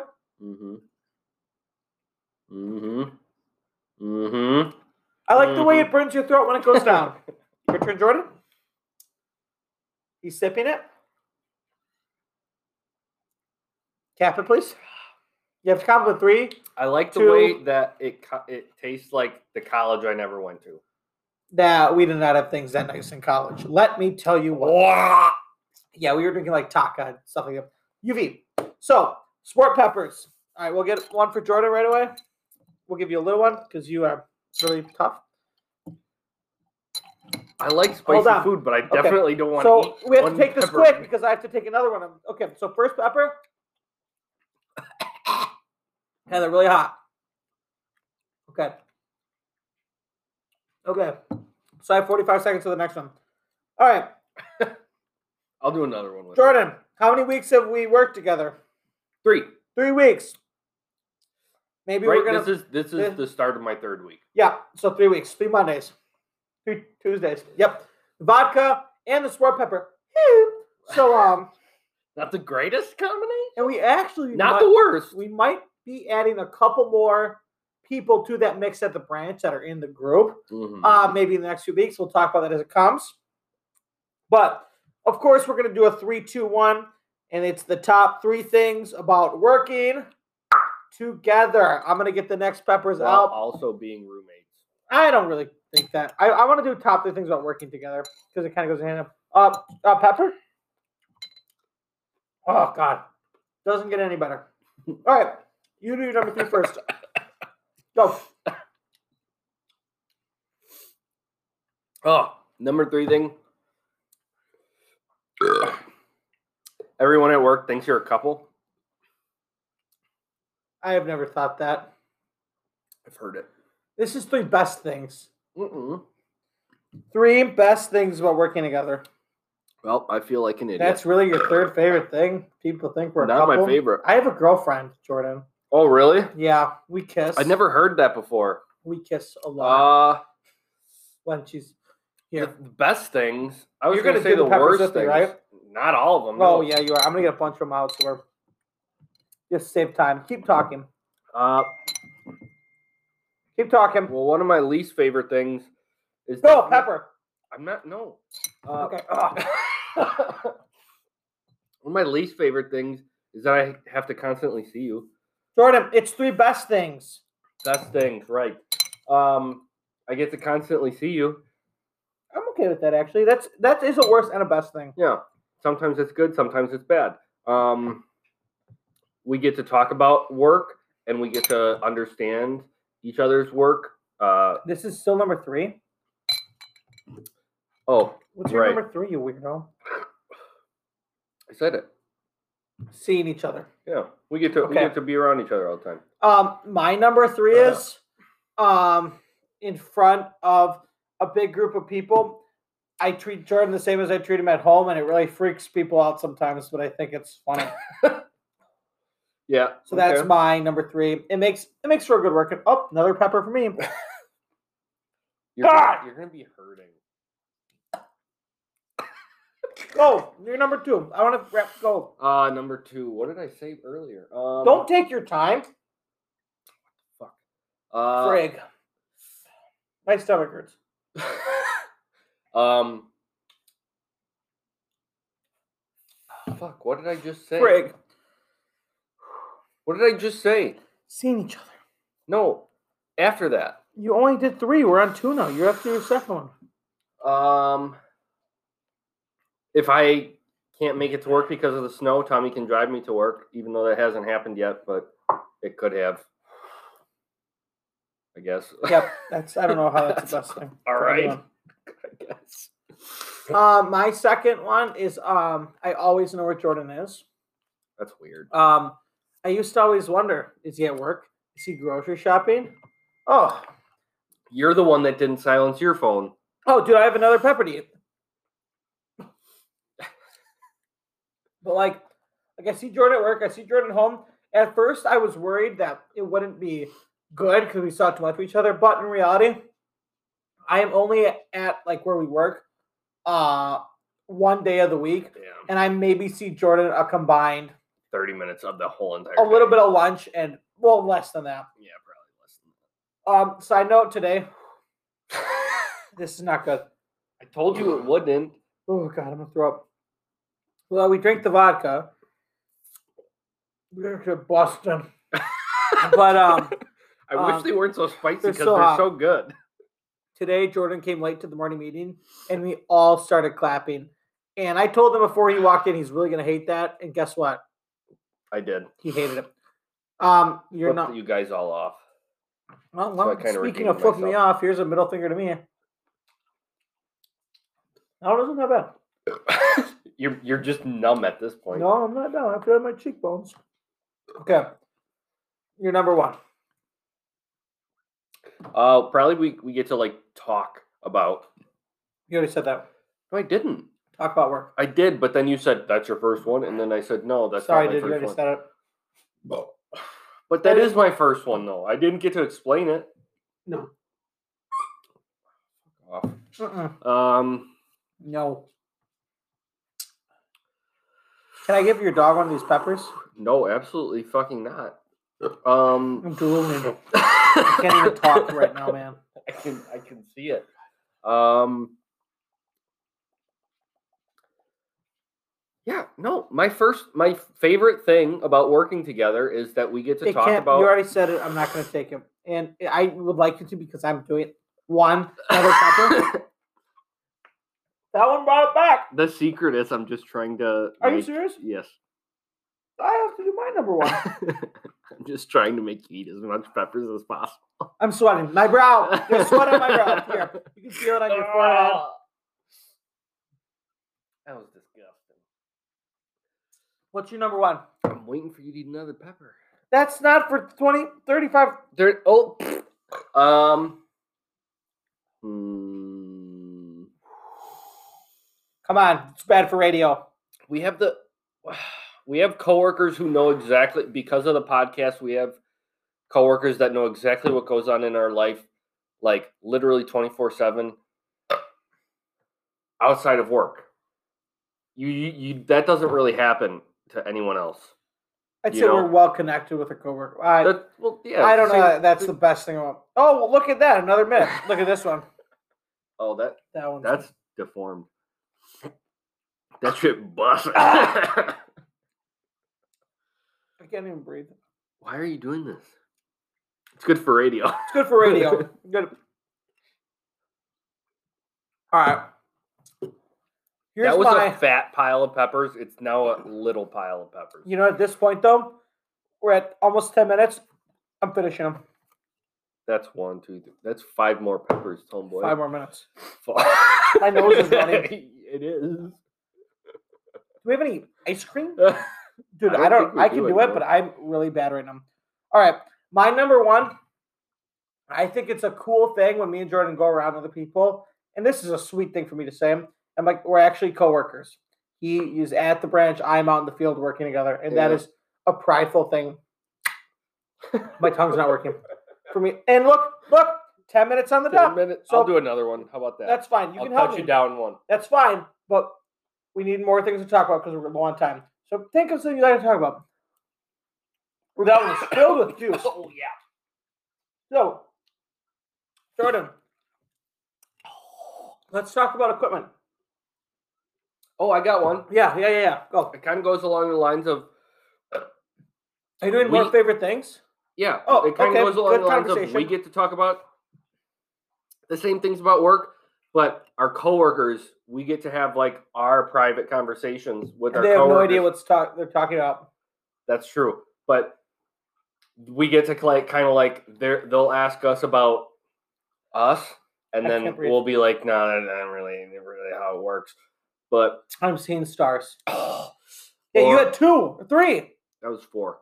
I like the way it burns your throat when it goes down. Your turn, Jordan. He's sipping it. Cap it, please. You have to count with 3. I like the way that it tastes like the college I never went to. Nah, we did not have things that nice in college. Let me tell you what. Yeah, we were drinking like Taka and stuff like that. UV. So, sport peppers. All right, we'll get one for Jordan right away. We'll give you a little one because you are really tough. I like spicy food, but I definitely don't want to eat. So we have to take this quick because I have to take another one. Okay, so first pepper. And they're really hot. Okay. So I have 45 seconds to the next one. All right. I'll do another one with Jordan, how many weeks have we worked together? 3. 3 weeks. Maybe we're gonna. This is the start of my 3rd week. Yeah, so 3 weeks, 3 Mondays, 3 Tuesdays. Yep, vodka and the sport pepper. So not the greatest combination, and we actually not the worst. We might be adding a couple more people to that mix at the branch that are in the group. Maybe in the next few weeks. We'll talk about that as it comes. But of course, we're gonna do a 3, 2, 1, and it's the top 3 things about working together. I'm going to get the next peppers out. Also being roommates. I don't really think that. I want to do top 3 things about working together because it kind of goes hand in hand. Pepper? Oh, God. Doesn't get any better. All right. You do number 3 first. Go. Oh, number 3 thing. Everyone at work thinks you're a couple. I have never thought that. I've heard it. This is 3 best things. 3 best things about working together. Well, I feel like an idiot. That's really your 3rd favorite thing? People think we're a couple? Not my favorite. I have a girlfriend, Jordan. Oh, really? Yeah, we kiss. I never heard that before. We kiss a lot. When she's here. The best things. I was going to say the worst things. Right? Not all of them. Oh, no. yeah, you are. I'm going to get a bunch of them out so we're just save time. Keep talking. Keep talking. Well, one of my least favorite things is... Go, pepper. I'm not... No. Okay. One of my least favorite things is that I have to constantly see you. Jordan, it's 3 best things. Best things, right. I get to constantly see you. I'm okay with that actually. That is a worst and a best thing. Yeah. Sometimes it's good, sometimes it's bad. We get to talk about work and we get to understand each other's work. This is still number 3. Oh, What's your right. number 3, you weirdo? I said it. Seeing each other. Yeah, we get to be around each other all the time. My number 3 is in front of a big group of people. I treat Jordan the same as I treat him at home, and it really freaks people out sometimes, but I think it's funny. Yeah. So that's my number 3. It makes for a good workout. Oh, another pepper for me. You're gonna be hurting. Go. You're number 2. I want to go. Number 2. What did I say earlier? Don't take your time. Fuck. Frig. My stomach hurts. Fuck. What did I just say? Frig. What did I just say? Seeing each other. No. After that. You only did 3. We're on 2 now. You're up to your second one. If I can't make it to work because of the snow, Tommy can drive me to work, even though that hasn't happened yet, but it could have. I guess. Yep. I don't know how that's the best thing. All right. I guess. My second one is I always know where Jordan is. That's weird. I used to always wonder, is he at work? Is he grocery shopping? Oh. You're the one that didn't silence your phone. Oh, dude, I have another pepper to eat. But like I see Jordan at work, I see Jordan at home. At first, I was worried that it wouldn't be good because we saw too much of each other. But in reality, I am only at like where we work one day of the week. Yeah. And I maybe see Jordan a combined 30 minutes of the whole entire a little day. bit of lunch and less than that. Yeah, probably less than that. Side note today. This is not good. I told you it wouldn't. Oh god, I'm gonna throw up. Well, we drank the vodka. We went to Boston. But I wish they weren't so spicy because so they're hot. so good. Today, Jordan came late to the morning meeting, and we all started clapping. And I told him before he walked in, he's really going to hate that. And guess what? I did. He hated it. You're Flipped not. you guys all off. Well, So I kinda speaking redeemed of flipping me myself. off, here's a middle finger to me. No, it wasn't that bad. You're just numb at this point. No, I'm not down. I feel my cheekbones. Okay. You're number 1. Probably we get to like talk about. You already said that. No, I didn't. Talk about work. I did, but then you said that's your first one, and then I said no, that's Sorry, not my dude. You already first one. said it. But that is my first one, though. I didn't get to explain it. No. No. Can I give your dog one of these peppers? No, absolutely fucking not. I'm drooling. I can't even talk right now, man. I can see it. Yeah, no. My favorite thing about working together is that we get to talk about. You already said it. I'm not going to take him, and I would like you to because I'm doing it. One, another pepper. That one brought it back. The secret is I'm just trying to. Are you serious? Yes. I have to do my number 1. I'm just trying to make you eat as much peppers as possible. I'm sweating. My brow. There's sweat on my brow. Here, you can feel it on your forehead. That was disgusting. What's your number 1? I'm waiting for you to eat another pepper. That's not for 20, 35. There. Oh. Come on, it's bad for radio. We have coworkers who know exactly, because of the podcast, we have coworkers that know exactly what goes on in our life, like literally 24/7 outside of work. You that doesn't really happen to anyone else. I'd say we're well connected with a coworker. I don't know. That's the best thing about. Oh, well, look at that! Another myth. Look at this one. Oh, that one. That's deformed. That shit bust. I can't even breathe. Why are you doing this? It's good for radio. It's good for radio. Good. All right. Here's that was my. a fat pile of peppers. It's now a little pile of peppers. You know, at this point though, we're at almost 10 minutes. I'm finishing them. That's 1, 2, 3. That's 5 more peppers, homeboy. 5 more minutes. My nose is running. It is. Do we have any ice cream? I Dude, don't I don't. think we I can do do it, anymore. but I'm really bad right now. All right, my number one. I think it's a cool thing when me and Jordan go around other people, and this is a sweet thing for me to say. I'm like, we're actually coworkers. He is at the branch. I'm out in the field working together, and that Yeah. is a prideful thing. My tongue's not working for me. And look, 10 minutes on the 10 dot. minutes. So I'll do another one. How about that? that's fine. You I'll can help cut me. you down one. That's fine, but we need more things to talk about because we're low on time. So think of something you like to talk about. That one is filled with juice. Oh yeah. So, Jordan, let's talk about equipment. Oh, I got one. Yeah. Go. It kind of goes along the lines of Are you doing more We- favorite things? yeah. Oh, it kind okay, of goes along good the lines of conversation. we get to talk about the same things about work, but our coworkers, we get to have like our private conversations with And our they have no coworkers. idea they're talking about. That's true, but we get to like kind of like they'll ask us about us, and I then can't breathe. we'll be like, no, that's not really how it works. But I'm seeing stars. Yeah, you or- had 2 or 3. that was 4.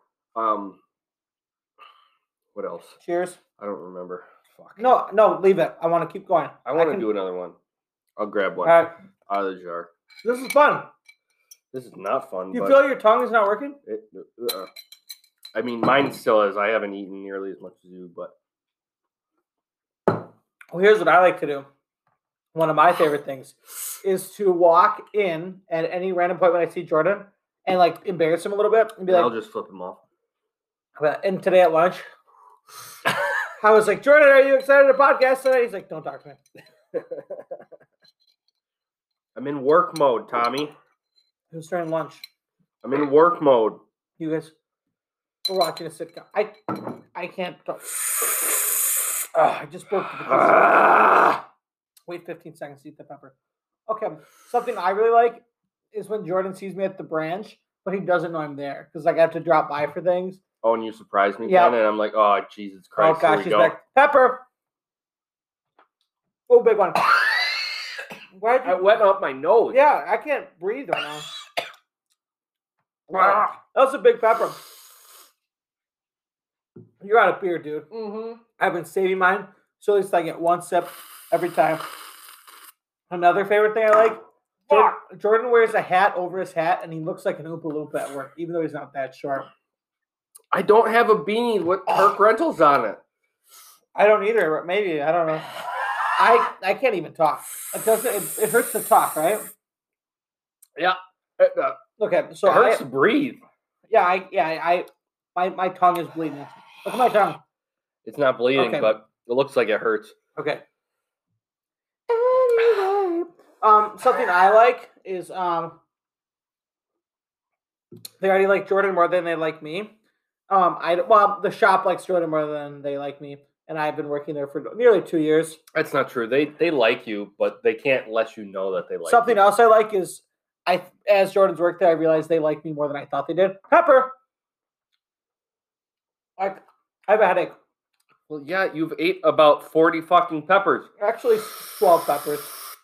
What else? Cheers. I don't remember. Fuck. No, leave it. I want to keep going. I want to can- do another one. I'll grab one All right, out of the jar. this is fun. This is not fun. Do you but feel your tongue is not working? I mean, mine still is. I haven't eaten nearly as much as you, but Well, here's what I like to do. One of my favorite things is to walk in at any random point when I see Jordan and like embarrass him a little bit and be I'll like, just flip them off. and today at lunch, I was like, Jordan, are you excited to podcast today? He's like, don't talk to me. I'm in work mode, Tommy. It was during lunch. I'm in work mode. You guys were watching a sitcom. I can't talk. I just broke the Ah! Wait 15 seconds to eat the pepper. Okay, something I really like is when Jordan sees me at the branch, but he doesn't know I'm there because like, I have to drop by for things. Oh, and you surprised me, Yeah. Ken, and I'm like, oh, Jesus Christ, Oh gosh, here he's we go. back. Pepper. Oh, big one. Why'd I you? went up my nose. Yeah, I can't breathe right now. Ah. That was a big pepper. You're out of beer, dude. Mm-hmm. I've been saving mine, so at least I get one sip every time. Another favorite thing I like, Jordan wears a hat over his hat, and he looks like an Oompa Loompa at work, even though he's not that short. I don't have a beanie with Kirk Rentals on it. I don't either. But maybe I don't know. I can't even talk. It doesn't. It hurts to talk, right? Yeah. Okay, so it hurts to breathe. my tongue is bleeding. Look at my tongue. It's not bleeding, Okay. but it looks like it hurts. Okay. Anyway, something I like is they already like Jordan more than they like me. The shop likes Jordan more than they like me, and I've been working there for nearly 2 years. That's not true. They like you, but they can't let you know that they like Something you. else I like is as Jordan's worked there, I realized they like me more than I thought they did. Pepper. I have a headache. Well, yeah, you've ate about 40 fucking peppers. Actually, 12 peppers.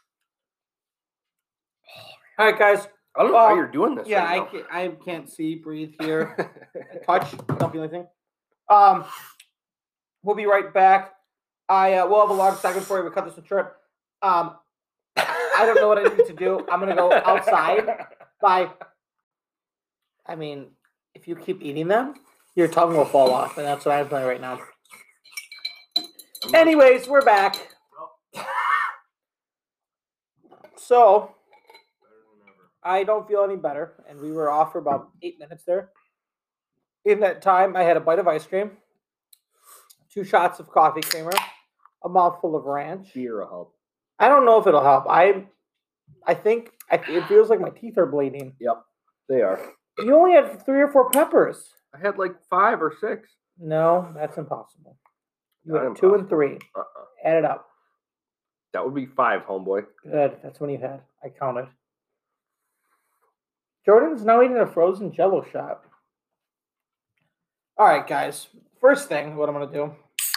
All right, guys. I don't know how you're doing this. Yeah, right now. I can't see, breathe, hear, touch, don't feel anything. We'll be right back. We'll have a long segment for you. We'll cut this one short. I don't know what I need to do. I'm gonna go outside. I mean, if you keep eating them, your tongue will fall off, and that's what I'm doing right now. Anyways, we're back. So, I don't feel any better, and we were off for about 8 minutes there. In that time, I had a bite of ice cream, 2 shots of coffee creamer, a mouthful of ranch. Beer will help. I don't know if it'll help. I think it feels like my teeth are bleeding. Yep, they are. You only had 3 or 4 peppers. I had like 5 or 6. No, that's impossible. You Not had 2 and impossible. 3. Add it up. That would be 5, homeboy. Good. That's when you had. I counted. Jordan's now eating a frozen Jello shot. All right, guys. First thing, what I'm going to do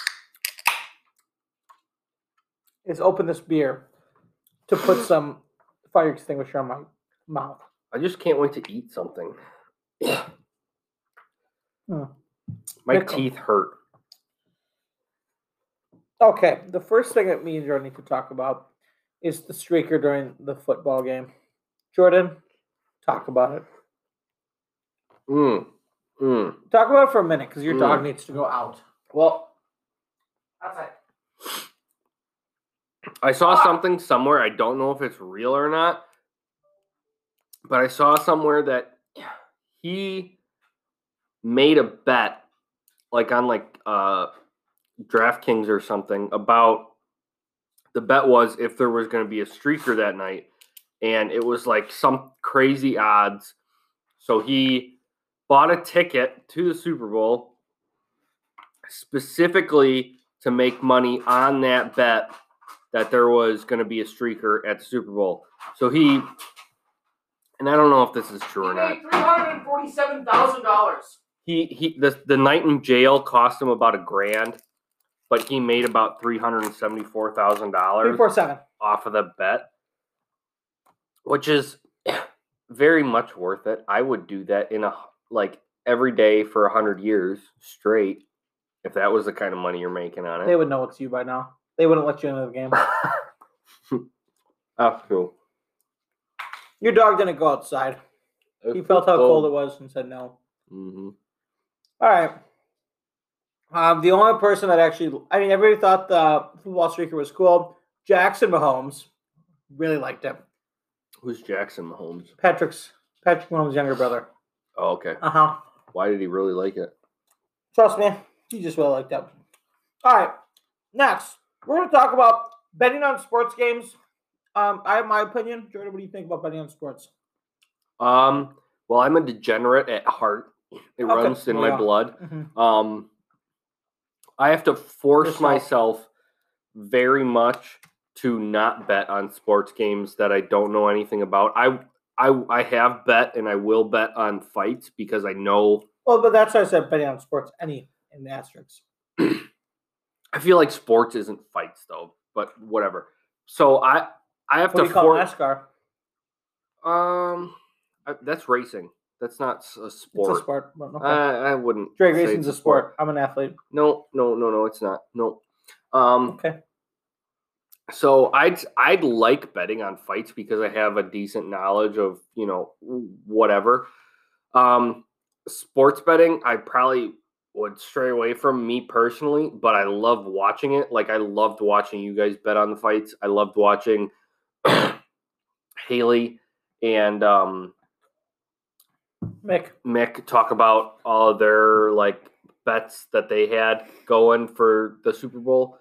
is open this beer to put some fire extinguisher on my mouth. I just can't wait to eat something. Hmm. My Nickel. teeth hurt. Okay, the first thing that me and Jordan need to talk about is the streaker during the football game. Jordan, talk about it. Talk about it for a minute because your dog needs to go out. Well, Outside. I saw something somewhere. I don't know if it's real or not, but I saw somewhere that he made a bet, like on DraftKings or something, about the bet was if there was going to be a streaker that night, and it was like some crazy odds. So he bought a ticket to the Super Bowl specifically to make money on that bet that there was going to be a streaker at the Super Bowl. So he, and I don't know if this is true or not. $347,000. The night in jail cost him about $1,000, but he made about $374,000 $347,000 off of the bet, which is very much worth it. I would do that every day for 100 years straight if that was the kind of money you're making on it. They would know it's you by now. They wouldn't let you into the game. That's true. Your dog didn't go outside. He felt how cold it was and said no. Mm-hmm. All right. The only person that everybody thought the football streaker was cool. Jackson Mahomes really liked him. Who's Jackson Mahomes? Patrick Mahomes' younger brother. Oh, okay. Uh-huh. Why did he really like it? Trust me, he just really liked him. All right. Next, we're going to talk about betting on sports games. I have my opinion. Jordan, what do you think about betting on sports? Well, I'm a degenerate at heart. It runs in my blood. Mm-hmm. I have to force myself very much to not bet on sports games that I don't know anything about. I have bet and I will bet on fights because I know. Well, but that's why I said betting on sports in the asterisks. I feel like sports isn't fights though, but whatever. So I have what to do you call NASCAR? That's racing. That's not a sport. It's a sport. But okay. I wouldn't. Drag racing's a sport. I'm an athlete. No, it's not. No. Okay. So I'd like betting on fights because I have a decent knowledge of, whatever. Sports betting, I probably would stray away from, me personally, but I love watching it. Like I loved watching you guys bet on the fights. I loved watching Haley and Mick talk about all of their bets that they had going for the Super Bowl.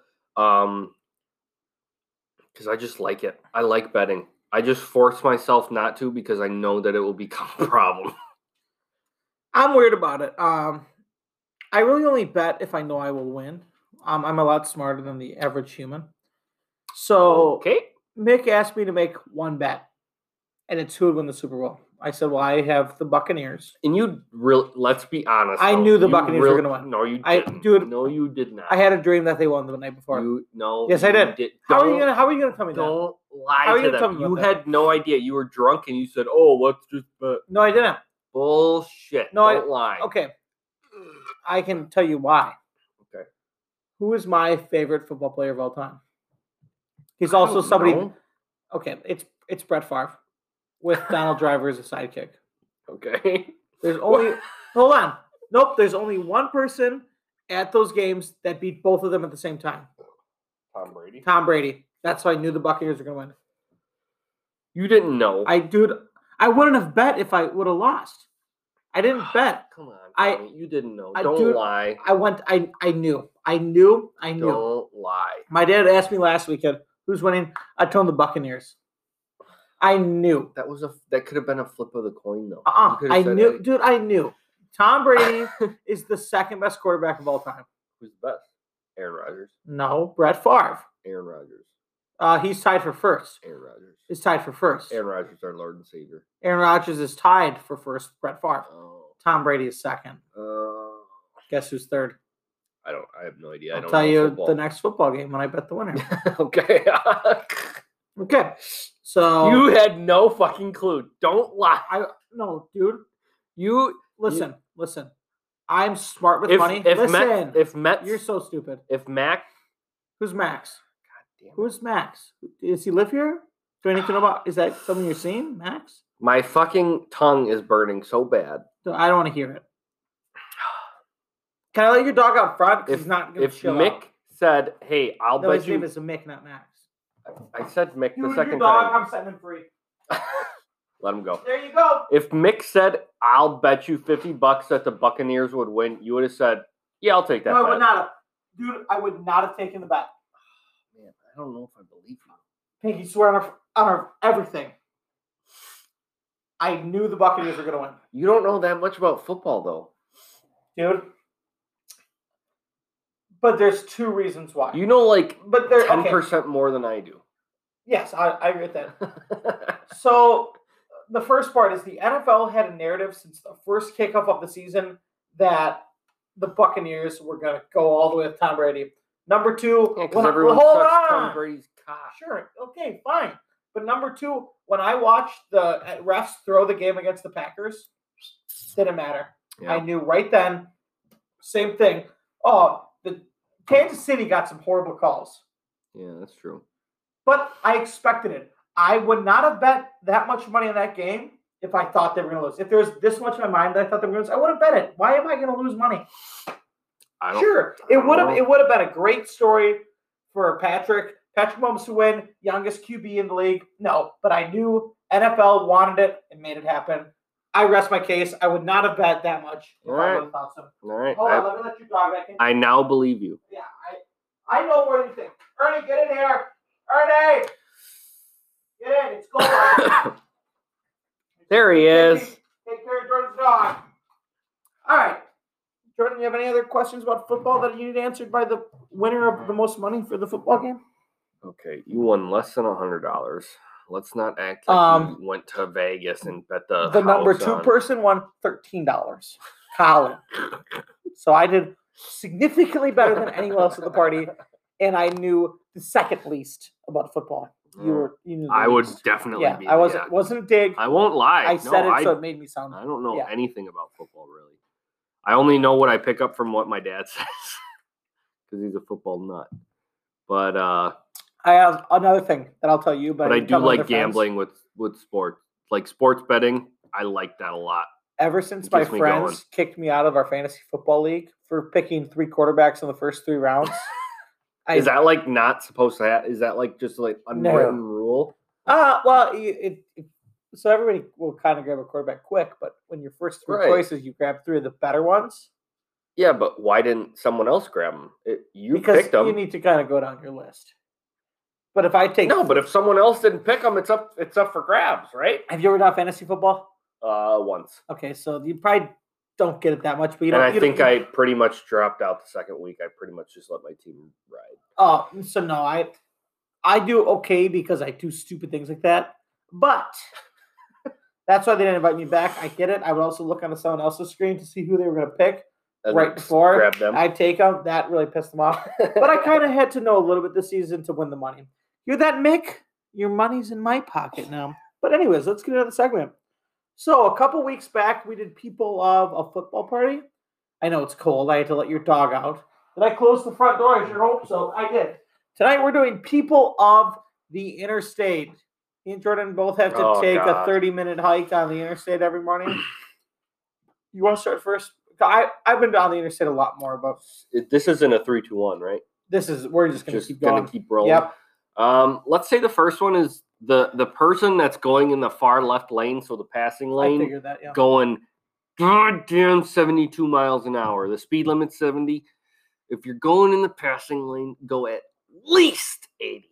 Because I just like it. I like betting. I just force myself not to because I know that it will become a problem. I'm weird about it. I really only bet if I know I will win. I'm a lot smarter than the average human. So okay. Mick asked me to make one bet, and it's who would win the Super Bowl. I said, well, I have the Buccaneers. And you really, let's be honest. I knew the Buccaneers were going to win. No, you didn't. No, you did not. I had a dream that they won the night before. Yes, I did. How are you going to tell me that? Don't lie to them. You had no idea. You were drunk and you said, oh, let's just bet. No, I didn't. Bullshit. Don't lie. Okay. I can tell you why. Okay. Who is my favorite football player of all time? He's also somebody. Know. Okay, it's Brett Favre with Donald Driver as a sidekick. Okay. There's only hold on. Nope. There's only one person at those games that beat both of them at the same time. Tom Brady. That's why I knew the Buccaneers were going to win. You didn't know. I wouldn't have bet if I would have lost. I didn't bet. Come on. You didn't know. Don't lie. I knew. Don't lie. My dad asked me last weekend, who's winning? I told him the Buccaneers. I knew. That could have been a flip of the coin, though. I knew. Dude, I knew. Tom Brady is the second best quarterback of all time. Who's the best? Aaron Rodgers. No, Brett Favre. Aaron Rodgers. He's tied for first. Aaron Rodgers. He's tied for first. Aaron Rodgers, our Lord and Savior. Aaron Rodgers is tied for first. Brett Favre. Oh. Tom Brady is second. Guess who's third? I have no idea. I I'll don't tell know you football. the next football game when I bet the winner. Okay. Okay. So You had no fucking clue. Don't lie. No, dude. You Listen. I'm smart with if money. if Listen. Mets You're so stupid. if Mac Who's Max? God damn it. Who's Max? Does he live here? Do I need to know about? Is that something you're seeing, Max? My fucking tongue is burning so bad. I don't want to hear it. Can I let your dog out front? Because he's not going to If chill Mick out. said, "Hey, I'll No, bet his you," name is Mick, not Max. I said Mick the Your second dog, time. I'm setting him free. Let him go. There you go. If Mick said, "I'll bet you $50 that the Buccaneers would win," you would have said, "Yeah, I'll take that." No, I bet." would not have. Dude, I would not have taken the bet. Man, I don't know if I believe you. Pinky swear on our everything. I knew the Buccaneers were going to win. You don't know that much about football, though. Dude. But there's two reasons why. You know, like But there, 10% more than I do. Yes, I agree with that. So the first part is the NFL had a narrative since the first kickoff of the season that the Buccaneers were going to go all the way with Tom Brady. Number two, Yeah, because when I- everyone hold sucks Tom on. Brady's cock. Sure, okay, fine. But number two, when I watched the refs throw the game against the Packers, didn't matter. Yeah. I knew right then, same thing. Oh, the Kansas City got some horrible calls. Yeah, that's true. But I expected it. I would not have bet that much money on that game if I thought they were going to lose. If there was this much in my mind that I thought they were going to lose, I would have bet it. Why am I going to lose money? Sure, it would have been a great story for Patrick Mahomes to win, youngest QB in the league. No, but I knew NFL wanted it and made it happen. I rest my case. I would not have bet that much if I would have thought so. All right. Hold on, let me let you dog back in. I now believe you. Yeah, I know more than you think. Ernie, get in here. Ernie! Get in. It's gold. There he is. Take care of Jordan's dog. All right. Jordan, you have any other questions about football that you need answered by the winner of the most money for the football game? Okay, you won less than $100. Let's not act like you went to Vegas and bet the number house two on- person won $13. Colin. So I did significantly better than anyone else at the party, and I knew the second least about football. You knew the I would least. definitely Yeah, be. I wasn't a dig. I won't lie. I said No, it, so it made me sound. I don't know yeah. anything about football, really. I only know what I pick up from what my dad says because he's a football nut. But I have another thing that I'll tell you, but I didn't do tell my like other friends. gambling with sports, like sports betting. I like that a lot. Ever since It my gets me friends going. kicked me out of our fantasy football league for picking 3 quarterbacks in the first 3 rounds, Is that like not supposed to have? Is that like just like unwritten rule? well, so everybody will kind of grab a quarterback quick, but when your first 3 Right. choices, you grab 3 of the better ones Yeah, but why didn't someone else grab them? You because picked them. you need to kind of go down your list. But if I take No, but if someone else didn't pick them, it's up for grabs, right? have you ever done fantasy football? Once. Okay, so you probably don't get it that much, but you And don't. I think I pretty much dropped out the second week. I pretty much just let my team ride. Oh, so no, I do okay because I do stupid things like that. But that's why they didn't invite me back. I get it. I would also look on someone else's screen to see who they were going to pick And right before grab them. I take them. That really pissed them off. But I kind of had to know a little bit this season to win the money. You're that Mick? Your money's in my pocket now. But anyways, let's get into the segment. So a couple weeks back, we did People of a Football Party. I know it's cold. I had to let your dog out. Did I close the front door? I sure hope so. I did. Tonight we're doing People of the Interstate. Me and Jordan both have to take God. a 30-minute hike on the interstate every morning. You want to start first? I've been down the interstate a lot more, but This isn't a 3-2-1, right? we're just going to Just keep gonna going. keep rolling. Yep. Let's say the first one is the person that's going in the far left lane, so the passing I lane, figured that, yeah. going goddamn 72 miles an hour. The speed limit's 70. If you're going in the passing lane, go at least 80.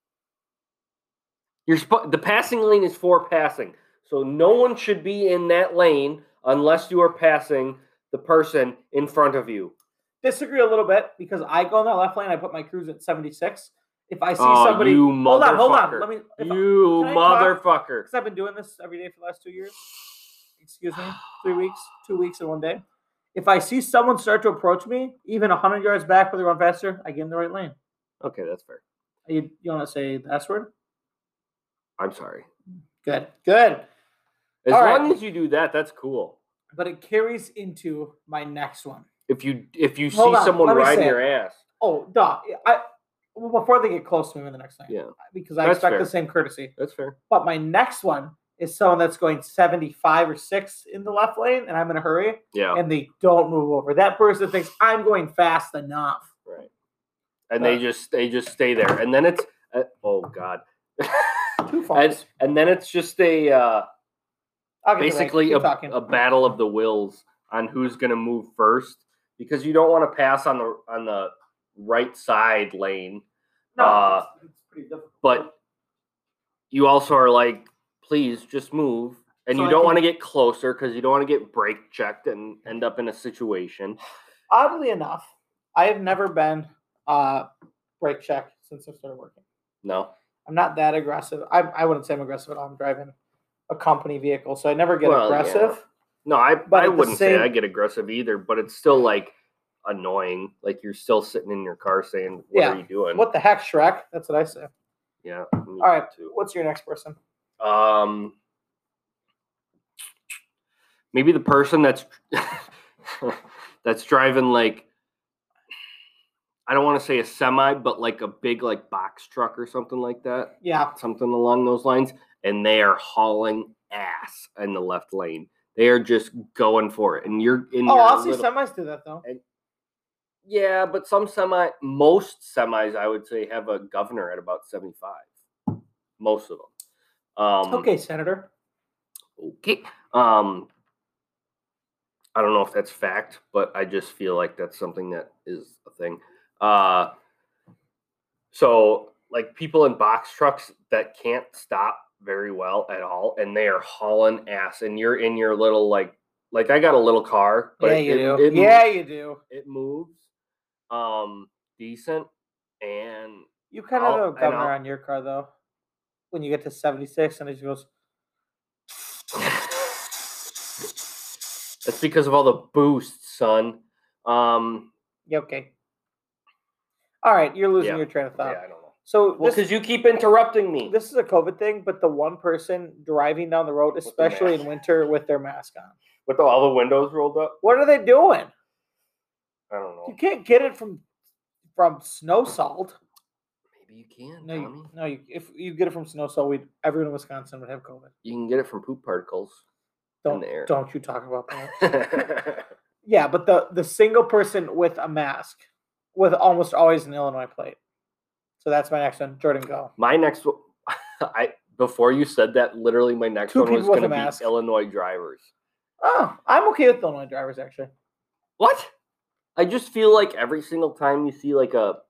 The passing lane is for passing, so no one should be in that lane unless you are passing the person in front of you. Disagree a little bit because I go in that left lane. I put my cruise at 76, If I see Oh, somebody, you hold on. motherfucker. Let me. You can I talk? motherfucker. Because I've been doing this every day for the last 2 years. Excuse me, 3 weeks, 2 weeks in one day. If I see someone start to approach me, even 100 yards back, where they're going faster, I get in the right lane. Okay, that's fair. You want to say the S word? I'm sorry. Good. As All long right. as you do that, that's cool. But it carries into my next one. If you see Hold on, someone let me riding say your it. ass. Oh, duh. Before they get close to me in the next lane. Yeah. Because I That's expect fair. the same courtesy. That's fair. But my next one is someone that's going 75 or 6 in the left lane, and I'm in a hurry, Yeah. and they don't move over. That person thinks I'm going fast enough. Right. And they just stay there. And then it's oh god. 2 phones. and then it's just a I'll get basically to that. Keep talking. a battle of the wills on who's going to move first, because you don't want to pass on the right side lane. No, it's pretty difficult. But you also are like, please just move. And So you I don't can- want to get closer because you don't want to get brake checked and end up in a situation. Oddly enough, I have never been brake check since I started working. No. I'm not that aggressive. I wouldn't say I'm aggressive at all. I'm driving a company vehicle, so I never get Well, aggressive. yeah. No, I But at the wouldn't say same- I get aggressive either, but it's still like annoying. Like you're still sitting in your car saying, what Yeah. are you doing? What the heck, Shrek? That's what I say. Yeah. All right. What's your next person? Maybe the person that's that's driving like, I don't want to say a semi, but like a big like box truck or something like that. Yeah. Something along those lines. And they are hauling ass in the left lane. They are just going for it. And you're in your I'll see little, semis do that though. yeah, but most semis, I would say, have a governor at about 75. Most of them. Okay, Senator. Okay. I don't know if that's fact, but I just feel like that's something that is a thing. So like people in box trucks that can't stop very well at all, and they are hauling ass, and you're in your little like I got a little car, but Yeah, you do. You do. it moves decent, and You kind of have a and governor on your car though. When you get to 76 and it goes. that's because of all the boosts, son. Yeah, okay. All right, you're losing your train of thought. Yeah, I don't know. So Well, because you keep interrupting me. this is a COVID thing, but the one person driving down the road, the especially in mask. winter, with their mask on. With all the windows rolled up? What are they doing? I don't know. You can't get it from snow salt. Maybe you can, No, Tommy. if you get it from snow salt, everyone in Wisconsin would have COVID. You can get it from poop particles in the air. Don't you talk about that. Yeah, but the single person with a mask with almost always an Illinois plate. So that's my next one. Jordan, go. My next one, before you said that, literally my next Two one was people with going a to mask. be Illinois drivers. Oh, I'm okay with Illinois drivers, actually. What? I just feel like every single time you see like a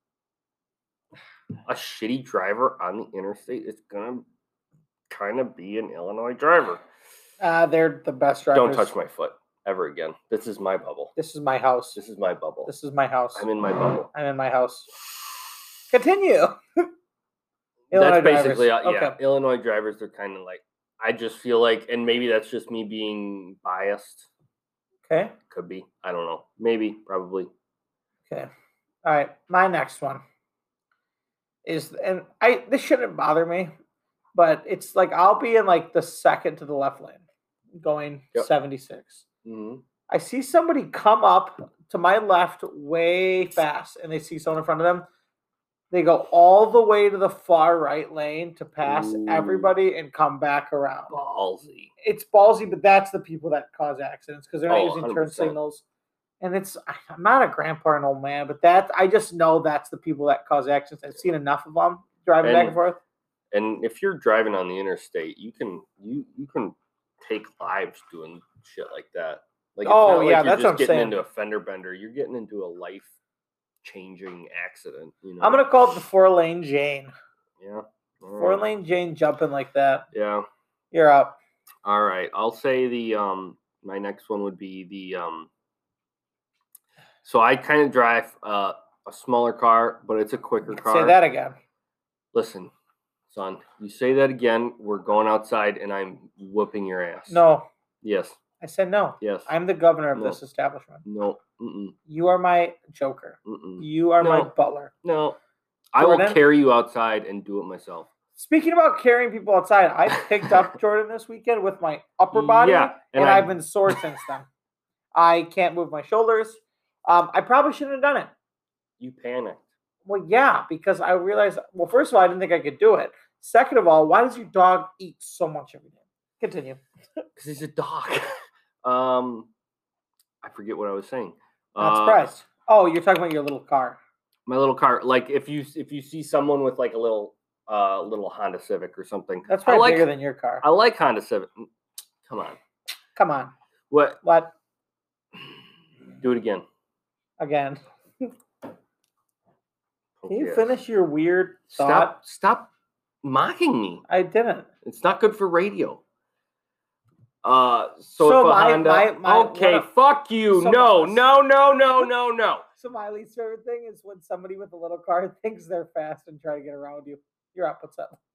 shitty driver on the interstate, it's going to kind of be an Illinois driver. They're the best drivers. Don't touch my foot ever again. This is my bubble. This is my house. This is my bubble. This is my house. I'm in my bubble. I'm in my house. Continue. That's basically, drivers. yeah. Okay. Illinois drivers, they're kind of like, I just feel like, and maybe that's just me being biased. Okay. Could be. I don't know. Maybe. Probably. Okay. All right. My next one is, and this shouldn't bother me, but it's like I'll be in like the second to the left lane, going 76. Mm-hmm. I see somebody come up to my left way fast, and they see someone in front of them. They go all the way to the far right lane to pass everybody and come back around. Ballsy. It's ballsy, but that's the people that cause accidents because they're not using turn 100%. signals. And I'm not a grandpa or an old man, but I just know that's the people that cause accidents. I've seen enough of them driving back and forth. And if you're driving on the interstate, you can take lives doing shit like that. Like, it's not like that's what I'm getting saying. into a fender bender. You're getting into a life-changing accident. You know? I'm gonna call it the 4-lane Jane. Yeah. 4-lane Jane jumping like that. Yeah. You're up. All right. I'll say my next one would be the so I kind of drive a smaller car, but it's a quicker car. Say that again. Listen, son, you say that again, we're going outside and I'm whooping your ass. No. Yes. I said no. Yes. I'm the governor of No. this establishment. No. Mm-mm. You are my joker. Mm-mm. You are my No. butler. No. I will Jordan? carry you outside and do it myself. Speaking about carrying people outside, I picked up Jordan this weekend with my upper body, Yeah, and I've been sore since then. I can't move my shoulders. I probably shouldn't have done it. You panicked. Well, yeah, because I realized, well, first of all, I didn't think I could do it. Second of all, why does your dog eat so much every day? Continue. Because he's a dog. I forget what I was saying. Not surprised. Oh, you're talking about your little car. My little car. Like if you see someone with like a little Honda Civic or something. That's probably bigger than your car. I like Honda Civic. Come on. Come on. What? What? Do it again. Again. Can you Yes. finish your weird thought? Stop mocking me. I didn't. It's not good for radio. So So if a my- Honda, my- okay, one of- fuck you. so No. my- So my least favorite thing is when somebody with a little car thinks they're fast and try to get around you. You're up. What's up?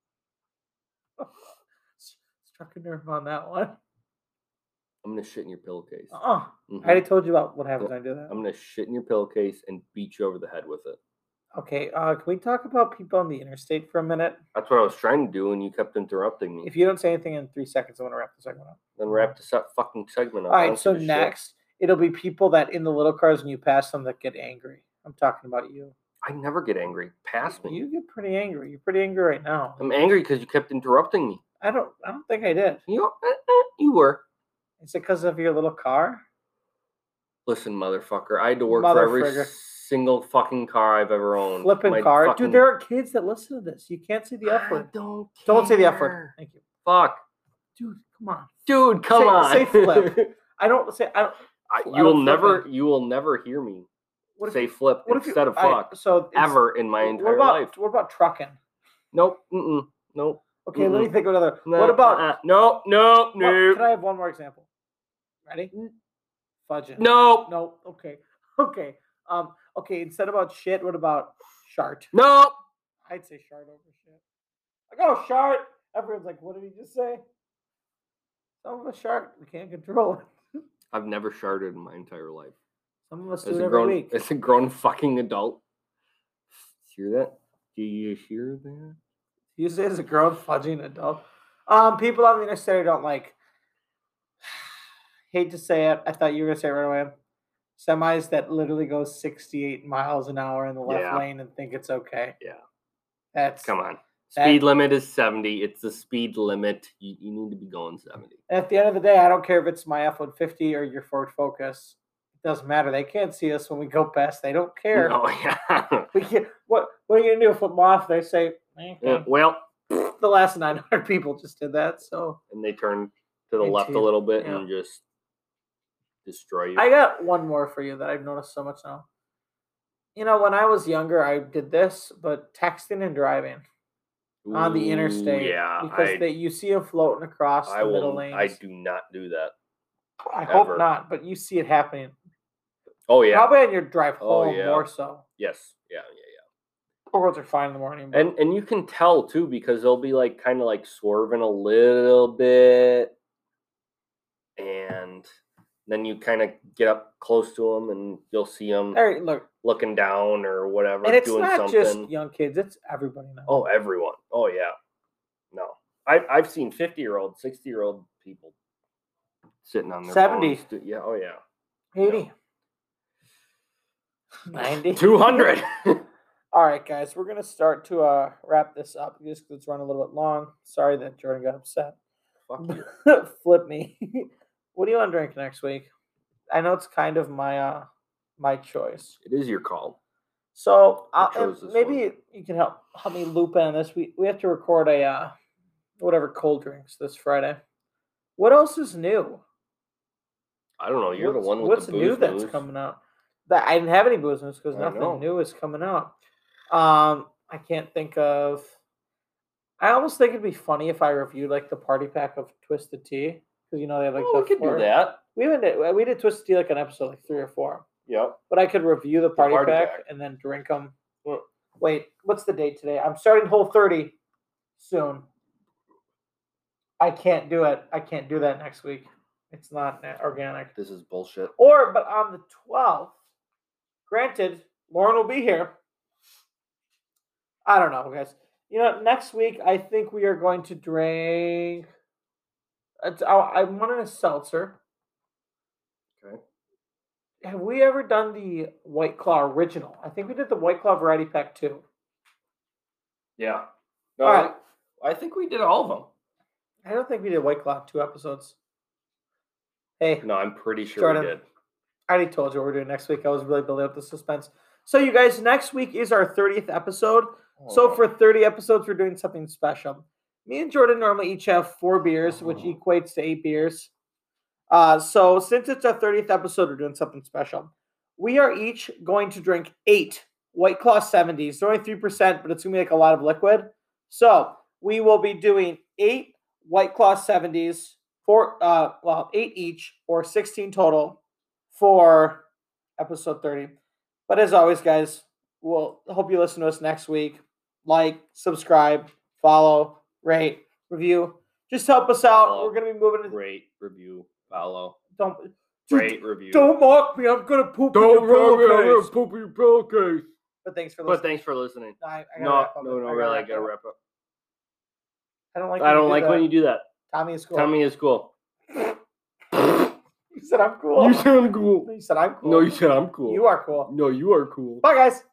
Struck a nerve on that one. I'm gonna shit in your pillowcase. I Mhm. already told you about what happens when I do that. I'm gonna shit in your pillowcase and beat you over the head with it. Okay, can we talk about people on the interstate for a minute? That's what I was trying to do, and you kept interrupting me. If you don't say anything in 3 seconds, I'm going to wrap the segment up. Then wrap the fucking segment up. All I right, don't so give a shit. next, it'll be people that in the little cars when you pass them that get angry. I'm talking about you. I never get angry. Pass me. You get pretty angry. You're pretty angry right now. I'm angry because you kept interrupting me. I don't think I did. You were. Is it because of your little car? Listen, motherfucker. I had to work Mother for every frigger. single fucking car I've ever owned. Flipping My car. fucking- Dude, there are kids that listen to this. You can't say the F I word. don't Say the F word. care. Thank you. Fuck. Dude, come on. Dude, come Say- on. say flip. I don't. You will flip never hear me What if say you- flip What if you, instead of all right, fuck so it's- ever in my what entire about, life. What about trucking? Nope. Mm-mm. Nope. Okay, let me think of another. No, What about? no. Can I have one more example? Ready? Fudging. No. No. Okay. Okay. Okay. Instead about shit, what about shart? No. I'd say shart over shit. Like, oh, shart. Everyone's like, what did he just say? Some of us shart. We can't control it. I've never sharded in my entire life. Some of us do As it a every grown, week. as a grown fucking adult. Hear that? Do you hear that? You say as a grown fudging adult. People on the interstate I don't like. Hate to say it. I thought you were gonna say it right away. Semis that literally go 68 miles an hour in the left Yeah. lane and think it's okay. Yeah. That's Come on. That- Speed limit is 70. It's the speed limit. You need to be going 70. At the end of the day, I don't care if it's my F-150 or your Ford Focus. It doesn't matter. They can't see us when we go past. They don't care. Oh, yeah. We can't, what are you gonna do? Flip them off? They say, Yeah, well, the last 900 people just did that. So and they turn to the Me left a too. little bit Yeah. and just destroy you. I got one more for you that I've noticed so much now. You know, when I was younger, I did this, but texting and driving on the Ooh, interstate, Yeah. because you see them floating across I the middle will. lanes. I do not do that. I hope ever. not, but you see it happening. Oh, yeah. Probably on your drive Oh, home yeah. more so. Yes. Yeah. Roads are fine in the morning. But And you can tell too because they'll be like kind of like swerving a little bit, and then you kind of get up close to them and you'll see them hey, look, looking down or whatever, and it's doing not something. just young kids; it's everybody now. Oh, everyone. Oh, yeah. No, I've seen 50-year-old, 60-year-old people sitting on their 70. phones. Yeah. Oh, yeah. 80, 90, 200. All right, guys, we're gonna start to wrap this up just because it's run a little bit long. Sorry that Jordan got upset. Fuck you. Flip me. What do you want to drink next week? I know it's kind of my my choice. It is your call. So I chose this maybe you can help me loop in on this. We have to record a whatever cold drinks this Friday. What else is new? I don't know. You're What's- the one with what's the new booze that's news. coming out? That I didn't have any booze news because I know. nothing new is coming out. I can't think of. I almost think it'd be funny if I reviewed like the party pack of Twisted Tea because you know they have like Oh, the we could do four- that. We did Twisted Tea like an episode like 3 or 4. Yep. But I could review the party, party pack pack. and then drink them. Wait, what's the date today? I'm starting Whole 30 soon. I can't do it. I can't do that next week. It's not organic. This is bullshit. But on the 12th, granted, Lauren will be here. I don't know, guys. Next week, I think we are going to drink. I'm wanting a seltzer. Okay. Have we ever done the White Claw original? I think we did the White Claw variety pack too. Yeah. No, All right. I think we did all of them. I don't think we did White Claw 2 episodes. Hey, No, I'm pretty sure Jordan. we did. I already told you what we're doing next week. I was really building up the suspense. So, you guys, next week is our 30th episode. So, for 30 episodes, we're doing something special. Me and Jordan normally each have 4 beers, which equates to 8 beers. So, since it's our 30th episode, we're doing something special. We are each going to drink 8 White Claw 70s. They're only 3%, but it's going to be like a lot of liquid. So, we will be doing 8 White Claw 70s, 8 each, or 16 total for episode 30. But as always, guys, we'll hope you listen to us next week. Like, subscribe, follow, rate, review. Just help us out. Follow. We're gonna be moving to Rate, review, follow. don't Rate, review. don't mock me. I'm gonna poop in your pillowcase. poop in your pillowcase. But thanks for But listening. thanks for listening. I gotta No, wrap up. really, I gotta wrap up. I don't like. I don't like when you do that. Tommy is cool. Tommy is cool. You said I'm cool. You said I'm cool. You said I'm cool. No, you said I'm cool. You are cool. No, you are cool. Bye, guys.